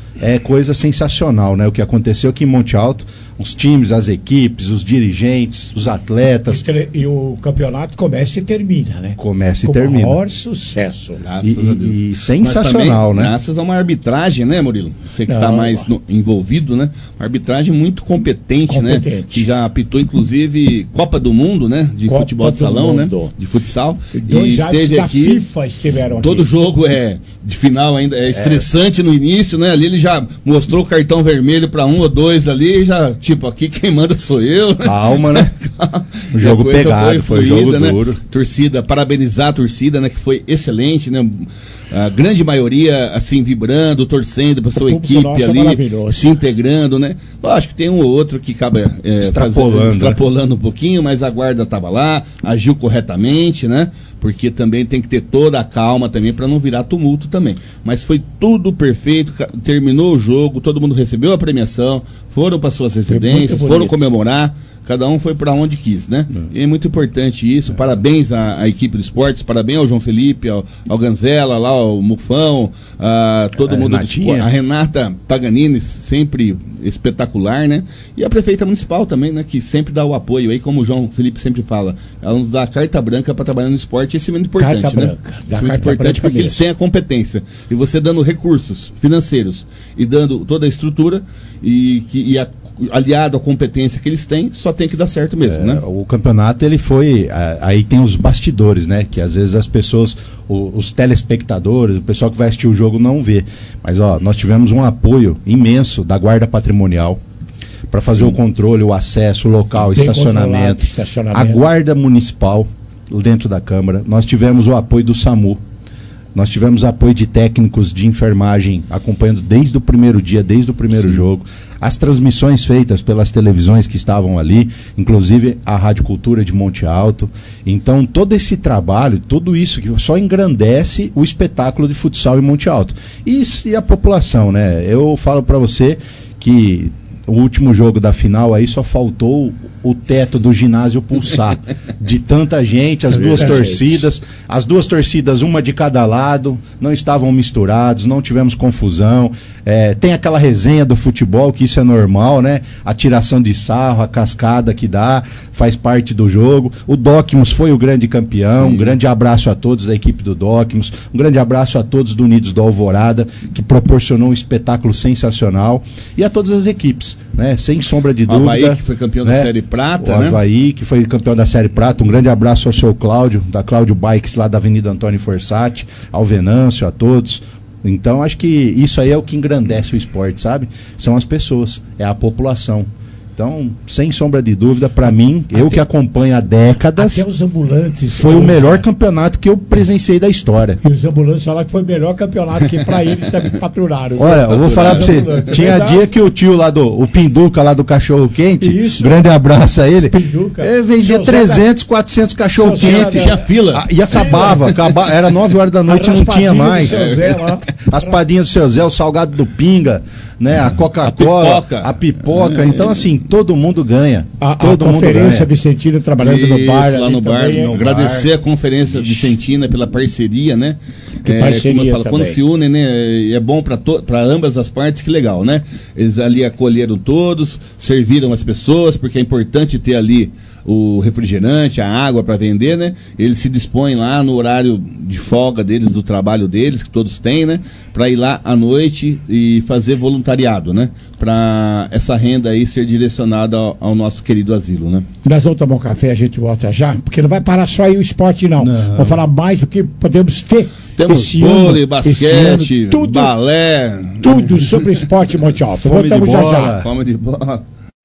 Speaker 9: é coisa sensacional, né? O que aconteceu aqui em Monte Alto, os times, as equipes, os dirigentes, os atletas.
Speaker 4: E o campeonato começa e termina, né?
Speaker 9: Começa e
Speaker 4: Com
Speaker 9: termina.
Speaker 4: Com maior sucesso.
Speaker 9: E, e, e sensacional,
Speaker 2: também,
Speaker 9: né?
Speaker 2: Graças a uma arbitragem, né, Murilo? Você que está mais no, envolvido, né? Uma arbitragem muito competente, competente, né? Que já apitou, inclusive, Copa do Mundo, né? De Copa futebol de salão, mundo. né? De futsal.
Speaker 4: E, dois
Speaker 2: e esteve
Speaker 4: da
Speaker 2: aqui.
Speaker 4: FIFA estiveram
Speaker 2: todo
Speaker 4: aqui.
Speaker 2: jogo é de final ainda, é estressante é. no início, né? Ali ele já mostrou o cartão vermelho para um ou dois ali, já, tipo, aqui quem manda sou eu.
Speaker 9: Calma, né? O jogo pegado, foi, foi jogo
Speaker 2: né?
Speaker 9: duro.
Speaker 2: Torcida, parabenizar a torcida, né? Que foi excelente, né? A grande maioria, assim, vibrando, torcendo para sua equipe ali, é se integrando, né? Lógico que tem um ou outro que acaba é,
Speaker 9: extrapolando,
Speaker 2: fazendo, extrapolando né? um pouquinho, mas a guarda estava lá, agiu corretamente, né? Porque também tem que ter toda a calma também para não virar tumulto também. Mas foi tudo perfeito, terminou o jogo, todo mundo recebeu a premiação, foram para suas residências, foram comemorar. Cada um foi para onde quis, né? É. E é muito importante isso. É. Parabéns à, à equipe do esportes, parabéns ao João Felipe, ao, ao Ganzela, lá, ao Mufão, a todo a mundo. Do, a Renata Paganini, sempre espetacular, né? E a prefeita municipal também, né? Que sempre dá o apoio aí, como o João Felipe sempre fala. Ela nos dá a carta branca para trabalhar no esporte. Isso é muito importante,
Speaker 4: carta
Speaker 2: né?
Speaker 4: Branca.
Speaker 2: Isso é muito importante porque mesmo. Eles têm a competência. E você dando recursos financeiros e dando toda a estrutura e, que, e a aliado à competência que eles têm, só tem que dar certo mesmo,
Speaker 9: é,
Speaker 2: né?
Speaker 9: O campeonato, ele foi... Aí tem os bastidores, né? Que às vezes as pessoas, os, os telespectadores, o pessoal que vai assistir o jogo não vê. Mas, ó, nós tivemos um apoio imenso da Guarda Patrimonial para fazer Sim. o controle, o acesso, o local, estacionamento, estacionamento. A Guarda Municipal dentro da Câmara. Nós tivemos o apoio do SAMU. Nós tivemos apoio de técnicos de enfermagem acompanhando desde o primeiro dia, desde o primeiro Sim. jogo. As transmissões feitas pelas televisões que estavam ali, inclusive a Rádio Cultura de Monte Alto. Então, todo esse trabalho, tudo isso que só engrandece o espetáculo de futsal em Monte Alto. E, e a população, né? Eu falo para você que o último jogo da final aí só faltou o teto do ginásio pulsar de tanta gente, as duas torcidas, as duas torcidas, uma de cada lado, não estavam misturados, não tivemos confusão. É, tem aquela resenha do futebol, que isso é normal, né? A tiração de sarro, a cascada que dá, faz parte do jogo. O Docmus foi o grande campeão. Sim. Um grande abraço a todos da equipe do Docmus, um grande abraço a todos do Unidos do Alvorada, que proporcionou um espetáculo sensacional, e a todas as equipes, né? Sem sombra de dúvida.
Speaker 2: O Avaí, que foi campeão né? da Série Prata,
Speaker 9: o
Speaker 2: né?
Speaker 9: Avaí, que foi campeão da Série Prata. Um grande abraço ao seu Cláudio, da Cláudio Bikes, lá da Avenida Antônio Forsatti, ao Venâncio, a todos. Então, acho que isso aí é o que engrandece o esporte, sabe? São as pessoas, é a população. Então, sem sombra de dúvida, para mim, até, eu que acompanho há décadas,
Speaker 4: até os ambulantes,
Speaker 9: foi o melhor campeonato que eu presenciei da história.
Speaker 4: E os ambulantes falaram que foi o melhor campeonato, que para eles também patrunaram.
Speaker 9: Olha, eu vou falar para você, tinha é dia que o tio lá do, o Pinduca lá do Cachorro Quente, Isso. grande abraço a ele, Pinduca. Ele vendia trezentos, quatrocentos cachorro quente,
Speaker 2: tinha fila.
Speaker 9: E acabava, acabava, era nove horas da noite e não tinha mais. Zé, as padinhas do seu Zé, o salgado do Pinga, né, a Coca-Cola, a pipoca. a pipoca. Então, assim, todo mundo ganha.
Speaker 4: A,
Speaker 9: todo
Speaker 4: a
Speaker 9: mundo
Speaker 4: conferência
Speaker 9: ganha.
Speaker 4: Vicentina trabalhando Isso, no bar.
Speaker 2: lá no bar.
Speaker 4: Também,
Speaker 2: no agradecer bar. a conferência Ixi. Vicentina pela parceria, né?
Speaker 4: Que é, parceria
Speaker 2: como eu falo, quando se unem, né? É bom para ambas as partes, que legal, né? Eles ali acolheram todos, serviram as pessoas, porque é importante ter ali o refrigerante, a água para vender, né? Eles se dispõem lá no horário de folga deles, do trabalho deles, que todos têm, né? Para ir lá à noite e fazer voluntariado, né? Para essa renda aí ser direcionada ao, ao nosso querido asilo, né?
Speaker 4: Nós vamos tomar um café, a gente volta já, porque não vai parar só aí o esporte, não. não. Vamos falar mais do que podemos ter.
Speaker 2: Temos vôlei, basquete, ano, tudo, balé.
Speaker 4: Tudo sobre esporte em Monte Alto. Voltamos já já.
Speaker 2: Fome de bola.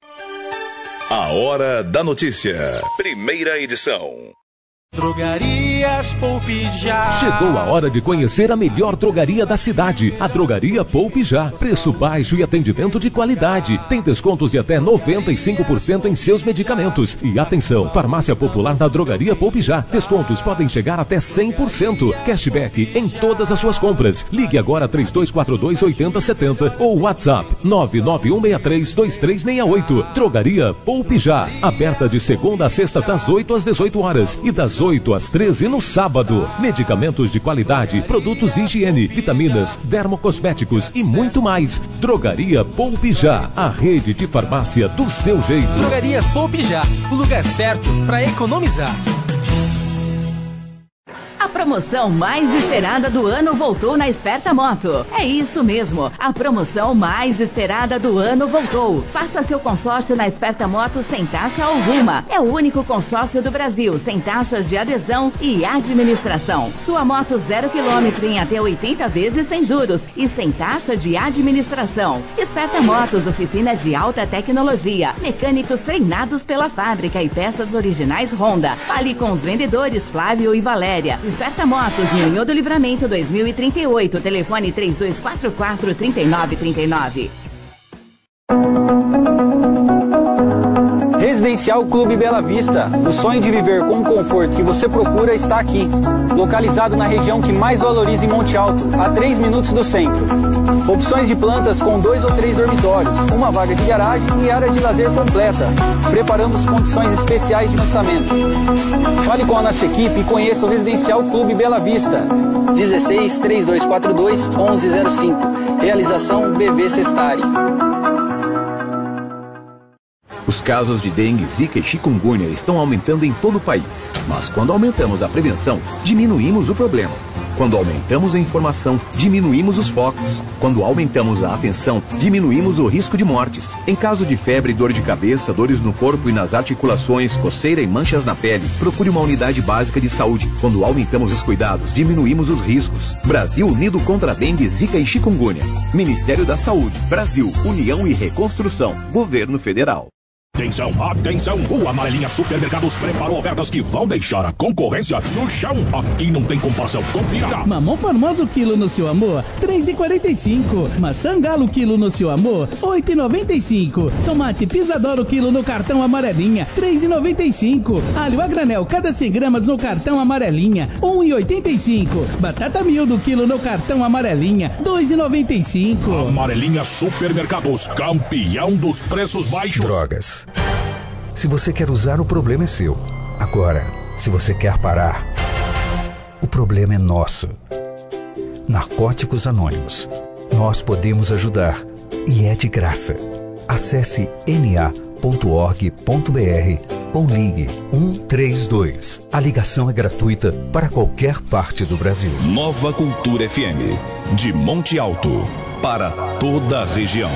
Speaker 1: A Hora da Notícia. Primeira edição.
Speaker 24: Drogarias Poupe Já.
Speaker 13: Chegou a hora de conhecer a melhor drogaria da cidade. A Drogaria Poupe Já. Preço baixo e atendimento de qualidade. Tem descontos de até noventa e cinco por cento em seus medicamentos. E atenção, Farmácia Popular na Drogaria Poupe Já. Descontos podem chegar até cem por cento. Cashback em todas as suas compras. Ligue agora três dois quatro dois, oito zero sete zero ou WhatsApp nove nove um seis três, dois três seis oito. Drogaria Poupe Já. Aberta de segunda a sexta das oito às dezoito horas e das oito às treze no sábado. Medicamentos de qualidade, produtos de higiene, vitaminas, dermocosméticos e muito mais. Drogaria Poupe Já, a rede de farmácia do seu jeito.
Speaker 24: Drogarias Poupe Já, o lugar certo para economizar.
Speaker 21: A promoção mais esperada do ano voltou na Esperta Moto. É isso mesmo, a promoção mais esperada do ano voltou. Faça seu consórcio na Esperta Moto sem taxa alguma. É o único consórcio do Brasil sem taxas de adesão e administração. Sua moto zero quilômetro em até oitenta vezes sem juros e sem taxa de administração. Esperta Motos, oficina de alta tecnologia, mecânicos treinados pela fábrica e peças originais Honda. Fale com os vendedores Flávio e Valéria. Esperta Motos, Ninho do Livramento dois mil e trinta e oito, telefone três dois quatro quatro, três nove três nove.
Speaker 12: Residencial Clube Bela Vista. O sonho de viver com o conforto que você procura está aqui. Localizado na região que mais valoriza em Monte Alto, a três minutos do centro. Opções de plantas com dois ou três dormitórios, uma vaga de garagem e área de lazer completa. Preparamos condições especiais de lançamento. Fale com a nossa equipe e conheça o Residencial Clube Bela Vista. dezesseis, três dois quatro dois, onze zero cinco. Realização B V Sestari.
Speaker 19: Os casos de dengue, zika e chikungunya estão aumentando em todo o país. Mas quando aumentamos a prevenção, diminuímos o problema. Quando aumentamos a informação, diminuímos os focos. Quando aumentamos a atenção, diminuímos o risco de mortes. Em caso de febre, dor de cabeça, dores no corpo e nas articulações, coceira e manchas na pele, procure uma unidade básica de saúde. Quando aumentamos os cuidados, diminuímos os riscos. Brasil unido contra a dengue, zika e chikungunya. Ministério da Saúde, Brasil, União e Reconstrução, Governo Federal.
Speaker 20: Atenção, atenção! O Amarelinha Supermercados preparou ofertas que vão deixar a concorrência no chão. Aqui não tem comparação. Confira!
Speaker 22: Mamão Formoso quilo no seu amor, três reais e quarenta e cinco centavos. Maçã Galo quilo no seu amor, oito reais e noventa e cinco centavos. Tomate Pisadoro quilo no cartão Amarelinha, três reais e noventa e cinco centavos. Alho a granel cada cem gramas no cartão Amarelinha, um real e oitenta e cinco centavos. Batata miúdo quilo no cartão Amarelinha, dois reais e noventa e cinco centavos.
Speaker 20: Amarelinha Supermercados, campeão dos preços baixos.
Speaker 25: Drogas. Se você quer usar, o problema é seu. Agora, se você quer parar, o problema é nosso. Narcóticos Anônimos. Nós podemos ajudar. E é de graça. Acesse n a ponto org ponto b r ou ligue um três dois. A ligação é gratuita para qualquer parte do Brasil.
Speaker 1: Nova Cultura F M, de Monte Alto, para toda a região.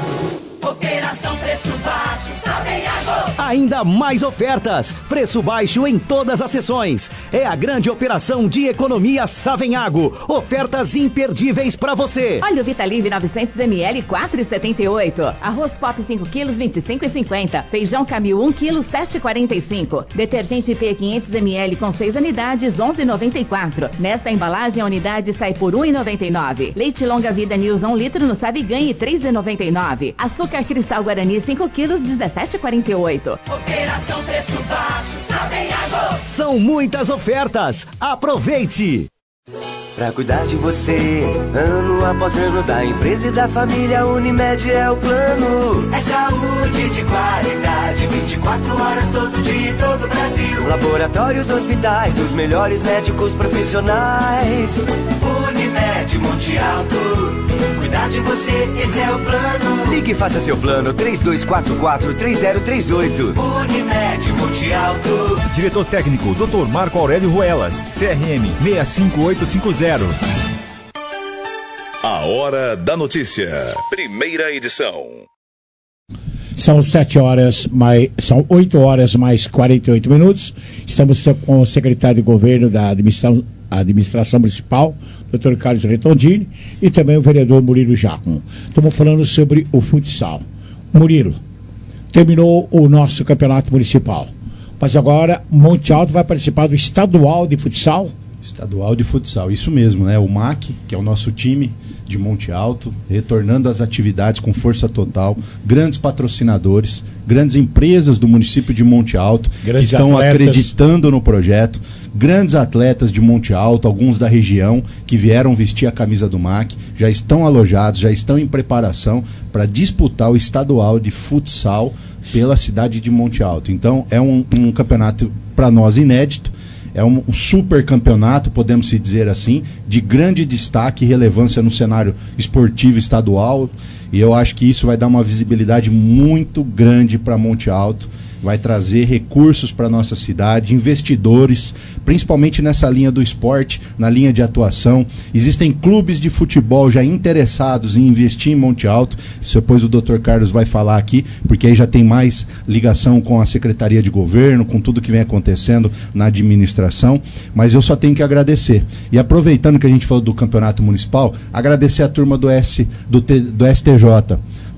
Speaker 5: Operação Preço Baixo, Savenhago.
Speaker 23: Ainda mais ofertas, preço baixo em todas as sessões. É a grande operação de economia Savenhago. Ofertas imperdíveis para você.
Speaker 21: Óleo Vitalive novecentos mililitros, quatro reais e setenta e oito centavos. Arroz Pop cinco quilos, vinte e cinco reais e cinquenta centavos. Feijão Camil um quilo, sete reais e quarenta e cinco centavos. Detergente P quinhentos mililitros com seis unidades, onze reais e noventa e quatro centavos. Nesta embalagem, a unidade sai por um real e noventa e nove centavos. Leite Longa Vida News um litro no Sabe Ganhe, três reais e noventa e nove centavos. Açúcar Cristal Guarani cinco quilos, dezessete reais e quarenta e oito centavos.
Speaker 5: Operação Preço Baixo, Savenhago.
Speaker 23: São muitas ofertas. Aproveite!
Speaker 26: Pra cuidar de você, ano após ano, da empresa e da família, Unimed é o plano.
Speaker 5: É saúde de qualidade, vinte e quatro horas todo dia em todo o Brasil.
Speaker 26: Laboratórios, hospitais, os melhores médicos profissionais.
Speaker 5: Unimed Monte Alto, cuidar de você, esse é o plano.
Speaker 26: Ligue e faça seu plano, três dois quatro quatro, três zero três oito.
Speaker 5: Unimed Monte Alto.
Speaker 6: Diretor técnico, doutor Marco Aurélio Ruelas, C R M seis cinco oito cinco zero.
Speaker 1: A Hora da Notícia, primeira edição.
Speaker 4: São sete horas, mais, são oito horas mais quarenta e oito minutos. Estamos com o secretário de Governo da Administração, administração Municipal, doutor Carlos Retondini, e também o vereador Murilo Jacon. Estamos falando sobre o futsal. Murilo, terminou o nosso campeonato municipal, mas agora Monte Alto vai participar do estadual de futsal?
Speaker 9: Estadual de futsal, isso mesmo, né? O M A C, que é o nosso time de Monte Alto, retornando às atividades com força total, grandes patrocinadores, grandes empresas do município de Monte Alto, grandes que estão atletas, acreditando no projeto, grandes atletas de Monte Alto, alguns da região, que vieram vestir a camisa do M A C, já estão alojados, já estão em preparação para disputar o estadual de futsal pela cidade de Monte Alto. Então, é um, um campeonato para nós inédito. É um, um super campeonato, podemos se dizer assim, de grande destaque e relevância no cenário esportivo estadual. E eu acho que isso vai dar uma visibilidade muito grande para Monte Alto. Vai trazer recursos para a nossa cidade, investidores, principalmente nessa linha do esporte, na linha de atuação. Existem clubes de futebol já interessados em investir em Monte Alto. Depois o doutor Carlos vai falar aqui, porque aí já tem mais ligação com a Secretaria de Governo, com tudo que vem acontecendo na administração. Mas eu só tenho que agradecer. E aproveitando que a gente falou do Campeonato Municipal, agradecer a turma do, S, do, T, do S T J.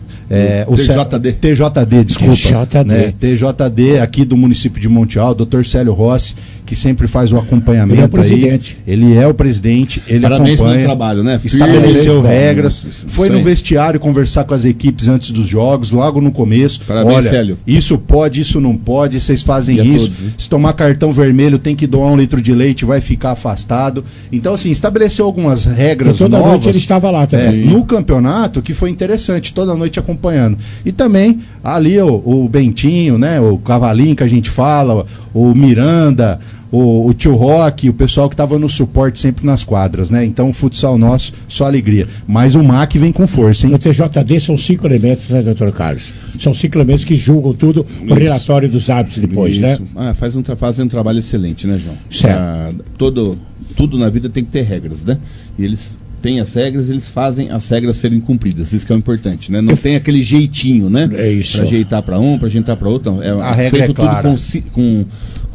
Speaker 9: É, o
Speaker 2: T J D.
Speaker 9: T J D, desculpa.
Speaker 4: T J D.
Speaker 9: Né? T J D aqui do município de Monte Alto, doutor Célio Rossi, que sempre faz o acompanhamento. Ele é o
Speaker 4: presidente.
Speaker 9: Aí. Ele é o presidente, ele
Speaker 2: Parabéns
Speaker 9: acompanha.
Speaker 2: pelo trabalho, né?
Speaker 9: Estabeleceu
Speaker 2: Firme,
Speaker 9: regras,
Speaker 2: isso, isso,
Speaker 9: foi
Speaker 2: isso
Speaker 9: no
Speaker 2: aí.
Speaker 9: vestiário conversar com as equipes antes dos jogos, logo no começo.
Speaker 2: Parabéns,
Speaker 9: Olha,
Speaker 2: Célio.
Speaker 9: isso pode, isso não pode, vocês fazem
Speaker 2: E a
Speaker 9: isso.
Speaker 2: todos, né?
Speaker 9: Se tomar cartão vermelho, tem que doar um litro de leite, vai ficar afastado. Então, assim, estabeleceu algumas regras
Speaker 4: E toda
Speaker 9: novas.
Speaker 4: noite ele estava lá também.
Speaker 9: É, no campeonato, que foi interessante, toda noite acompanhando. E também ali o, o Bentinho, né, o Cavalinho que a gente fala, o Miranda, o, o Tio Roque, o pessoal que estava no suporte sempre nas quadras, né? Então o futsal nosso, só alegria. Mas o M A C vem com força, hein?
Speaker 4: No T J D são cinco elementos, né, doutor Carlos? São cinco elementos que julgam tudo, o relatório dos hábitos depois,
Speaker 2: Isso.
Speaker 4: né?
Speaker 2: Ah, faz um, tra- fazem um trabalho excelente, né, João?
Speaker 4: Certo.
Speaker 2: Ah, todo, tudo na vida tem que ter regras, né? E eles têm as regras, eles fazem as regras serem cumpridas. Isso que é o importante, né? Não tem aquele jeitinho, né?
Speaker 4: É isso.
Speaker 2: Pra ajeitar pra um, pra ajeitar pra outro. Não. É,
Speaker 9: A regra
Speaker 2: feito
Speaker 9: é clara.
Speaker 2: tudo com, si- com,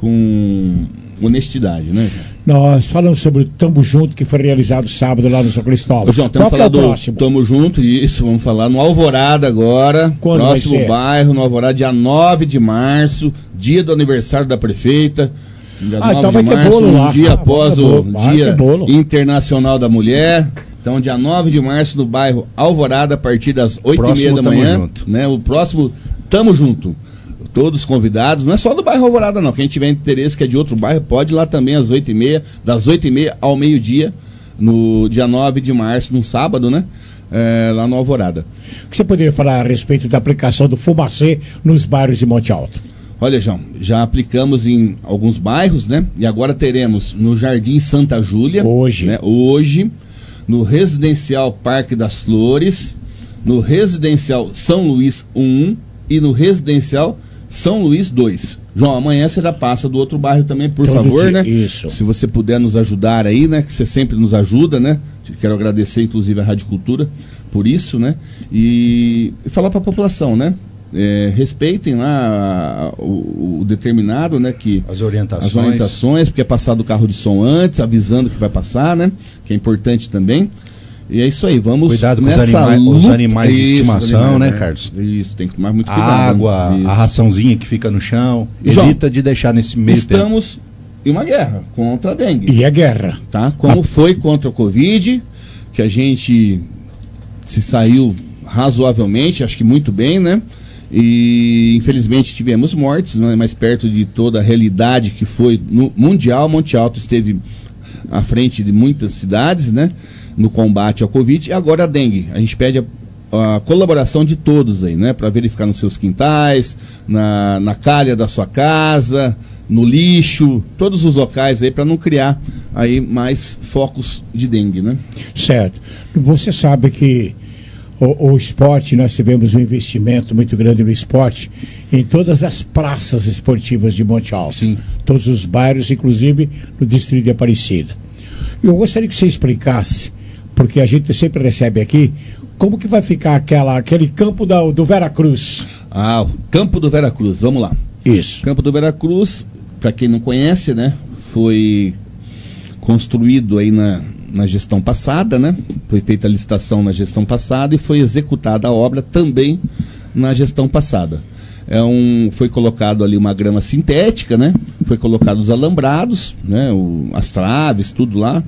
Speaker 2: com honestidade, né, João?
Speaker 4: Nós falamos sobre o Tamo Junto, que foi realizado sábado lá no São Cristóvão.
Speaker 2: Ô, João, temos
Speaker 4: Qual
Speaker 2: que
Speaker 4: que é
Speaker 2: falar
Speaker 4: o
Speaker 2: do
Speaker 4: próximo?
Speaker 2: Tamo Junto, isso, vamos falar no Alvorada agora.
Speaker 4: Quando
Speaker 2: próximo
Speaker 4: vai ser?
Speaker 2: bairro, no Alvorada, dia nove de março, dia do aniversário da prefeita. Dia
Speaker 4: Ah,
Speaker 2: nove
Speaker 4: então
Speaker 2: de
Speaker 4: vai ter
Speaker 2: março,
Speaker 4: bolo
Speaker 2: um
Speaker 4: lá.
Speaker 2: dia
Speaker 4: Ah,
Speaker 2: após
Speaker 4: vai ter
Speaker 2: o
Speaker 4: bolo, vai
Speaker 2: Dia
Speaker 4: ter bolo.
Speaker 2: Internacional da Mulher. Então, dia nove de março, no bairro Alvorada, a partir das oito e
Speaker 9: Próximo
Speaker 2: meia da
Speaker 9: Tamo
Speaker 2: manhã.
Speaker 9: Junto.
Speaker 2: Né, o próximo, tamo junto. Todos convidados, não é só do bairro Alvorada, não. Quem tiver interesse que é de outro bairro, pode ir lá também às oito e meia, das oito e meia ao meio-dia, no dia nove de março, num sábado, né? É, lá no Alvorada.
Speaker 4: O que você poderia falar a respeito da aplicação do fumacê nos bairros de Monte Alto?
Speaker 2: Olha, João, já aplicamos em alguns bairros, né? E agora teremos no Jardim Santa Júlia.
Speaker 4: Hoje.
Speaker 2: Né? Hoje. No Residencial Parque das Flores. No Residencial São Luís um e no Residencial São Luís dois. João, amanhã você já passa do outro bairro também, por
Speaker 4: Todo
Speaker 2: favor,
Speaker 4: dia,
Speaker 2: né?
Speaker 4: isso.
Speaker 2: Se você puder nos ajudar aí, né? Que você sempre nos ajuda, né? Quero agradecer, inclusive, a Rádio Cultura por isso, né? E, e falar para a população, né? É, respeitem lá o, o determinado, né? Que
Speaker 9: As orientações.
Speaker 2: as orientações, porque é passado o carro de som antes, avisando que vai passar, né? Que é importante também. E é isso aí, vamos
Speaker 9: Cuidado com os,
Speaker 2: nessa
Speaker 9: anima os
Speaker 2: luta-
Speaker 9: animais de
Speaker 2: Isso,
Speaker 9: estimação,
Speaker 2: os animais,
Speaker 9: né, Carlos?
Speaker 2: Isso, tem que tomar muito
Speaker 9: A
Speaker 2: cuidado.
Speaker 9: água,
Speaker 2: Isso.
Speaker 9: a raçãozinha que fica no chão.
Speaker 2: João,
Speaker 9: Evita de deixar nesse meio tempo.
Speaker 2: Estamos em uma guerra contra a dengue.
Speaker 4: E a guerra.
Speaker 2: Tá? Como foi contra o Covid, que a gente se saiu razoavelmente, acho que muito bem, né? E infelizmente tivemos mortes, né? Mais perto de toda a realidade que foi no mundial. Monte Alto esteve à frente de muitas cidades, né? No combate ao Covid. E agora a dengue. A gente pede a, a colaboração de todos aí, né? Para verificar nos seus quintais, na, na calha da sua casa, no lixo, todos os locais aí, para não criar aí mais focos de dengue, né?
Speaker 4: Certo. Você sabe que o, o esporte, nós tivemos um investimento muito grande no esporte em todas as praças esportivas de Monte Alto.
Speaker 2: Sim.
Speaker 4: Todos os bairros, inclusive no distrito de Aparecida. Eu gostaria que você explicasse, porque a gente sempre recebe aqui, como que vai ficar aquela, aquele campo da, do Veracruz.
Speaker 2: Ah, o Campo do Veracruz, vamos lá.
Speaker 4: Isso.
Speaker 2: Campo do Veracruz, para quem não conhece, né, foi construído aí na, na gestão passada, né? Foi feita a licitação na gestão passada e foi executada a obra também na gestão passada. É um, foi colocado ali uma grama sintética, né? Foi colocado os alambrados, né? O, as traves, tudo lá.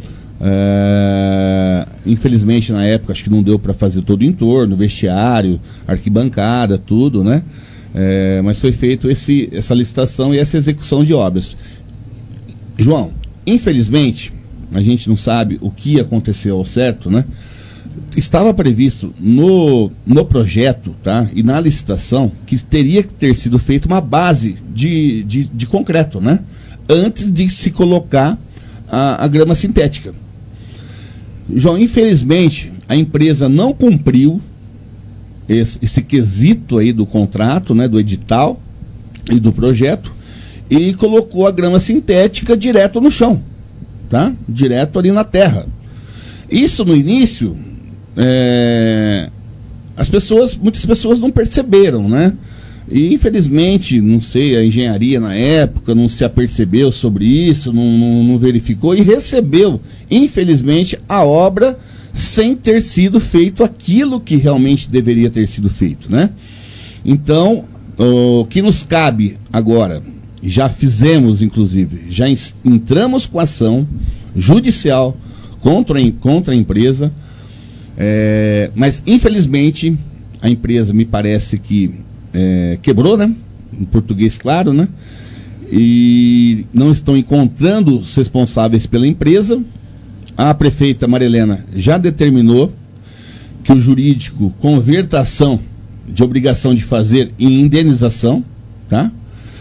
Speaker 2: É, infelizmente na época acho que não deu para fazer todo o entorno, vestiário, arquibancada, tudo, né? É, mas foi feito esse, essa licitação e essa execução de obras. João, infelizmente a gente não sabe o que aconteceu ao certo, né? Estava previsto no, no projeto, tá? E na licitação que teria que ter sido feita uma base de, de, de concreto, né? antes de se colocar a, a grama sintética. João, infelizmente, a empresa não cumpriu esse, esse quesito aí do contrato, né, do edital e do projeto, e colocou a grama sintética direto no chão, tá? Direto ali na terra. Isso no início, é, as pessoas, muitas pessoas não perceberam, né? E infelizmente, não sei, a engenharia na época não se apercebeu sobre isso, não, não, não verificou e recebeu, infelizmente, a obra sem ter sido feito aquilo que realmente deveria ter sido feito, né? Então, o que nos cabe agora, já fizemos inclusive, já entramos com ação judicial contra, contra a empresa, é, mas infelizmente a empresa me parece que É, quebrou, né? Em português claro, né? E não estão encontrando os responsáveis pela empresa. A prefeita Marilena já determinou que o jurídico converta a ação de obrigação de fazer em indenização, tá?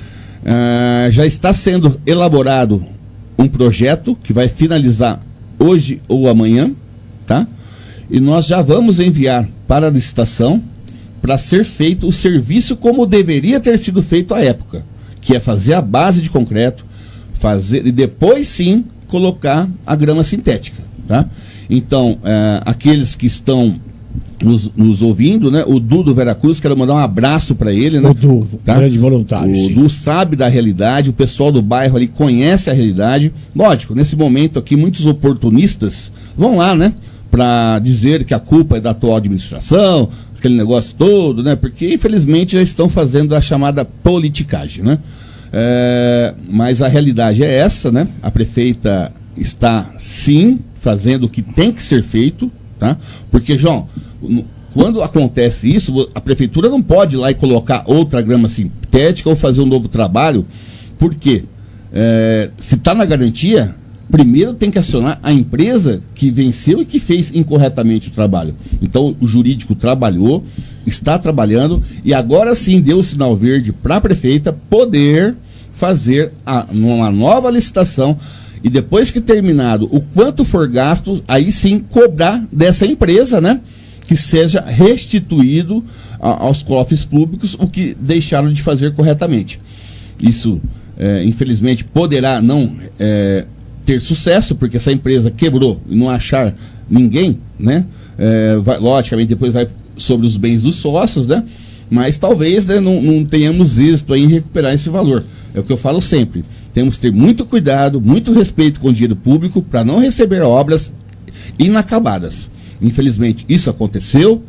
Speaker 2: Ah, já está sendo elaborado um projeto que vai finalizar hoje ou amanhã, tá? E nós já vamos enviar para a licitação para ser feito o serviço como deveria ter sido feito à época, que é fazer a base de concreto, fazer e depois sim colocar a grama sintética, tá? Então, é, aqueles que estão nos, nos ouvindo, né? O Du do Veracruz, quero mandar um abraço para ele, né?
Speaker 4: O Du,
Speaker 2: tá?
Speaker 4: grande voluntário.
Speaker 2: O
Speaker 4: sim.
Speaker 2: Du sabe da realidade, o pessoal do bairro ali conhece a realidade. Lógico, nesse momento aqui, muitos oportunistas vão lá, né? Para dizer que a culpa é da atual administração, aquele negócio todo, né? Porque infelizmente já estão fazendo a chamada politicagem, né? É, mas a realidade é essa, né? A prefeita está sim fazendo o que tem que ser feito, tá? Porque, João, quando acontece isso, a prefeitura não pode ir lá e colocar outra grama sintética ou fazer um novo trabalho, porque é, se está na garantia, primeiro tem que acionar a empresa que venceu e que fez incorretamente o trabalho. Então o jurídico trabalhou, está trabalhando e agora sim deu o sinal verde para a prefeita poder fazer a, uma nova licitação e depois que terminado o quanto for gasto, aí sim cobrar dessa empresa, né? Que seja restituído a, aos cofres públicos o que deixaram de fazer corretamente. Isso, é, infelizmente, poderá não... É, ter sucesso, porque essa empresa quebrou e não achar ninguém, né? É, vai, logicamente depois vai sobre os bens dos sócios, né? Mas talvez, né, não, não tenhamos êxito aí em recuperar esse valor. É o que eu falo sempre. Temos que ter muito cuidado, muito respeito com o dinheiro público para não receber obras inacabadas. Infelizmente isso aconteceu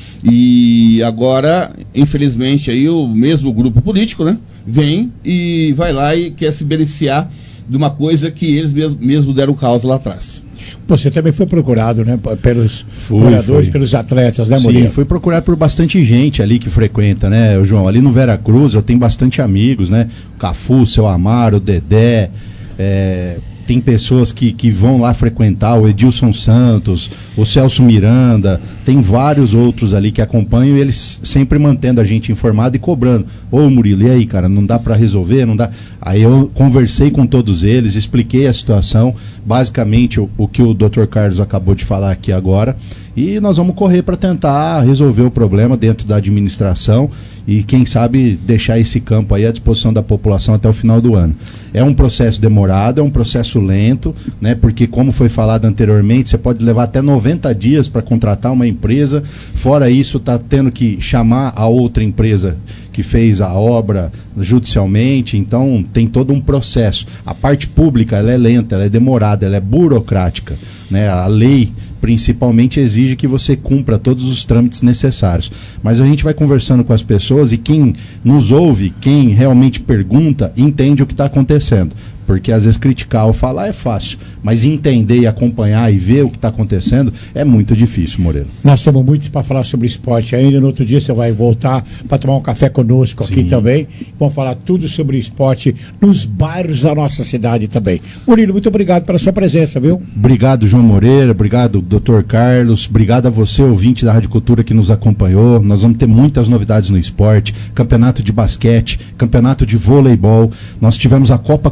Speaker 2: e agora, infelizmente, aí o mesmo grupo político, né, vem e vai lá e quer se beneficiar de uma coisa que eles mesmo, mesmo deram causa lá atrás.
Speaker 4: Você também foi procurado, né, pelos
Speaker 9: fui,
Speaker 4: moradores,
Speaker 9: fui.
Speaker 4: pelos atletas, né, Murilo?
Speaker 9: Sim, fui procurado por bastante gente ali que frequenta, né, João? Ali no Veracruz eu tenho bastante amigos, né? O Cafu, o Seu Amaro, o Dedé, é, tem pessoas que, que vão lá frequentar, o Edilson Santos, o Celso Miranda, tem vários outros ali que acompanham e eles sempre mantendo a gente informado e cobrando. Ô Murilo, e aí, cara, não dá para resolver? Não dá? Aí eu conversei com todos eles, expliquei a situação, basicamente o, o que o doutor Carlos acabou de falar aqui agora, e nós vamos correr para tentar resolver o problema dentro da administração e quem sabe deixar esse campo aí à disposição da população até o final do ano. É um processo demorado, é um processo lento, né? Porque como foi falado anteriormente, você pode levar até noventa dias para contratar uma empresa, fora isso está tendo que chamar a outra empresa que fez a obra judicialmente, então tem todo um processo. A parte pública ela é lenta, ela é demorada, ela é burocrática, né? A lei principalmente exige que você cumpra todos os trâmites necessários. Mas a gente vai conversando com as pessoas e quem nos ouve, quem realmente pergunta, entende o que está acontecendo. Porque às vezes criticar ou falar é fácil, mas entender e acompanhar e ver o que está acontecendo é muito difícil, Moreira.
Speaker 4: Nós estamos muitos para falar sobre esporte ainda. No outro dia você vai voltar para tomar um café conosco aqui Sim. também. Vamos falar tudo sobre esporte nos bairros da nossa cidade também. Murilo, muito obrigado pela sua presença, viu?
Speaker 9: Obrigado, João Moreira. Obrigado, doutor Carlos. Obrigado a você, ouvinte da Rádio Cultura, que nos acompanhou. Nós vamos ter muitas novidades no esporte. Campeonato de basquete, campeonato de voleibol. Nós tivemos a Copa Criança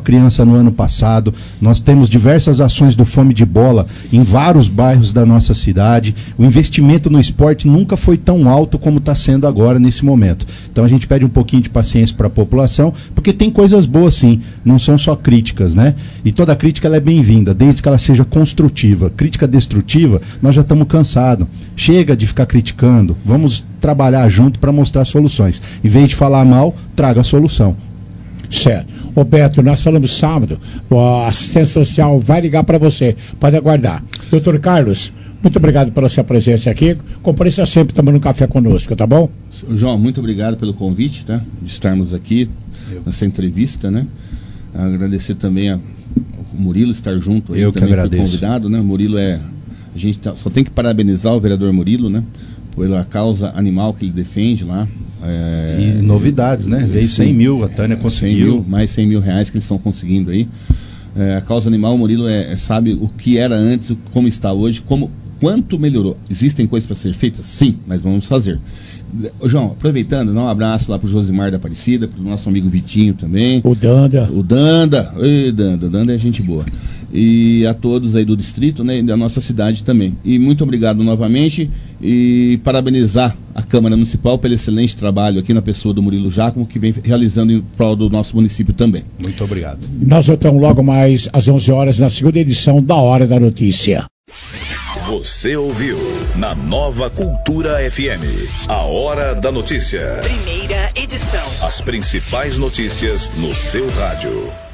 Speaker 9: Taça no ano passado, nós temos diversas ações do Fome de Bola em vários bairros da nossa cidade. O investimento no esporte nunca foi tão alto como está sendo agora nesse momento. Então a gente pede um pouquinho de paciência para a população, porque tem coisas boas sim, não são só críticas, né? E toda crítica ela é bem-vinda, desde que ela seja construtiva. Crítica destrutiva, nós já estamos cansados. Chega de ficar criticando, vamos trabalhar junto para mostrar soluções. Em vez de falar mal, traga a solução.
Speaker 4: Certo. Roberto, nós falamos sábado, a assistência social vai ligar para você, pode aguardar. Doutor Carlos, muito obrigado pela sua presença aqui, compareça sempre tomando um café conosco, tá bom?
Speaker 2: João, muito obrigado pelo convite, tá? De estarmos aqui nessa entrevista, né? Agradecer também a, o Murilo estar junto aí,
Speaker 9: eu também que agradeço.
Speaker 2: Convidado, né? O Murilo é, a gente tá, só tem que parabenizar o vereador Murilo, né? Pela causa animal que ele defende lá. É,
Speaker 9: e novidades, né? Veio cem mil, a Tânia conseguiu.
Speaker 2: cem mil, mais cem mil reais que eles estão conseguindo aí. É, a causa animal, o Murilo é, é, sabe o que era antes, como está hoje, como, quanto melhorou. Existem coisas para ser feitas? Sim, mas vamos fazer. Ô, João, aproveitando, dá um abraço lá pro Josimar da Aparecida, pro nosso amigo Vitinho também.
Speaker 4: O Danda.
Speaker 2: O Danda. Ei, Danda, o Danda é gente boa. E a todos aí do distrito, né, e da nossa cidade também. E muito obrigado novamente e parabenizar a Câmara Municipal pelo excelente trabalho aqui na pessoa do Murilo Giacomo, que vem realizando em prol do nosso município também.
Speaker 9: Muito obrigado.
Speaker 4: Nós voltamos logo mais às onze horas na segunda edição da Hora da Notícia.
Speaker 1: Você ouviu na Nova Cultura F M, a Hora da Notícia.
Speaker 21: Primeira edição.
Speaker 1: As principais notícias no seu rádio.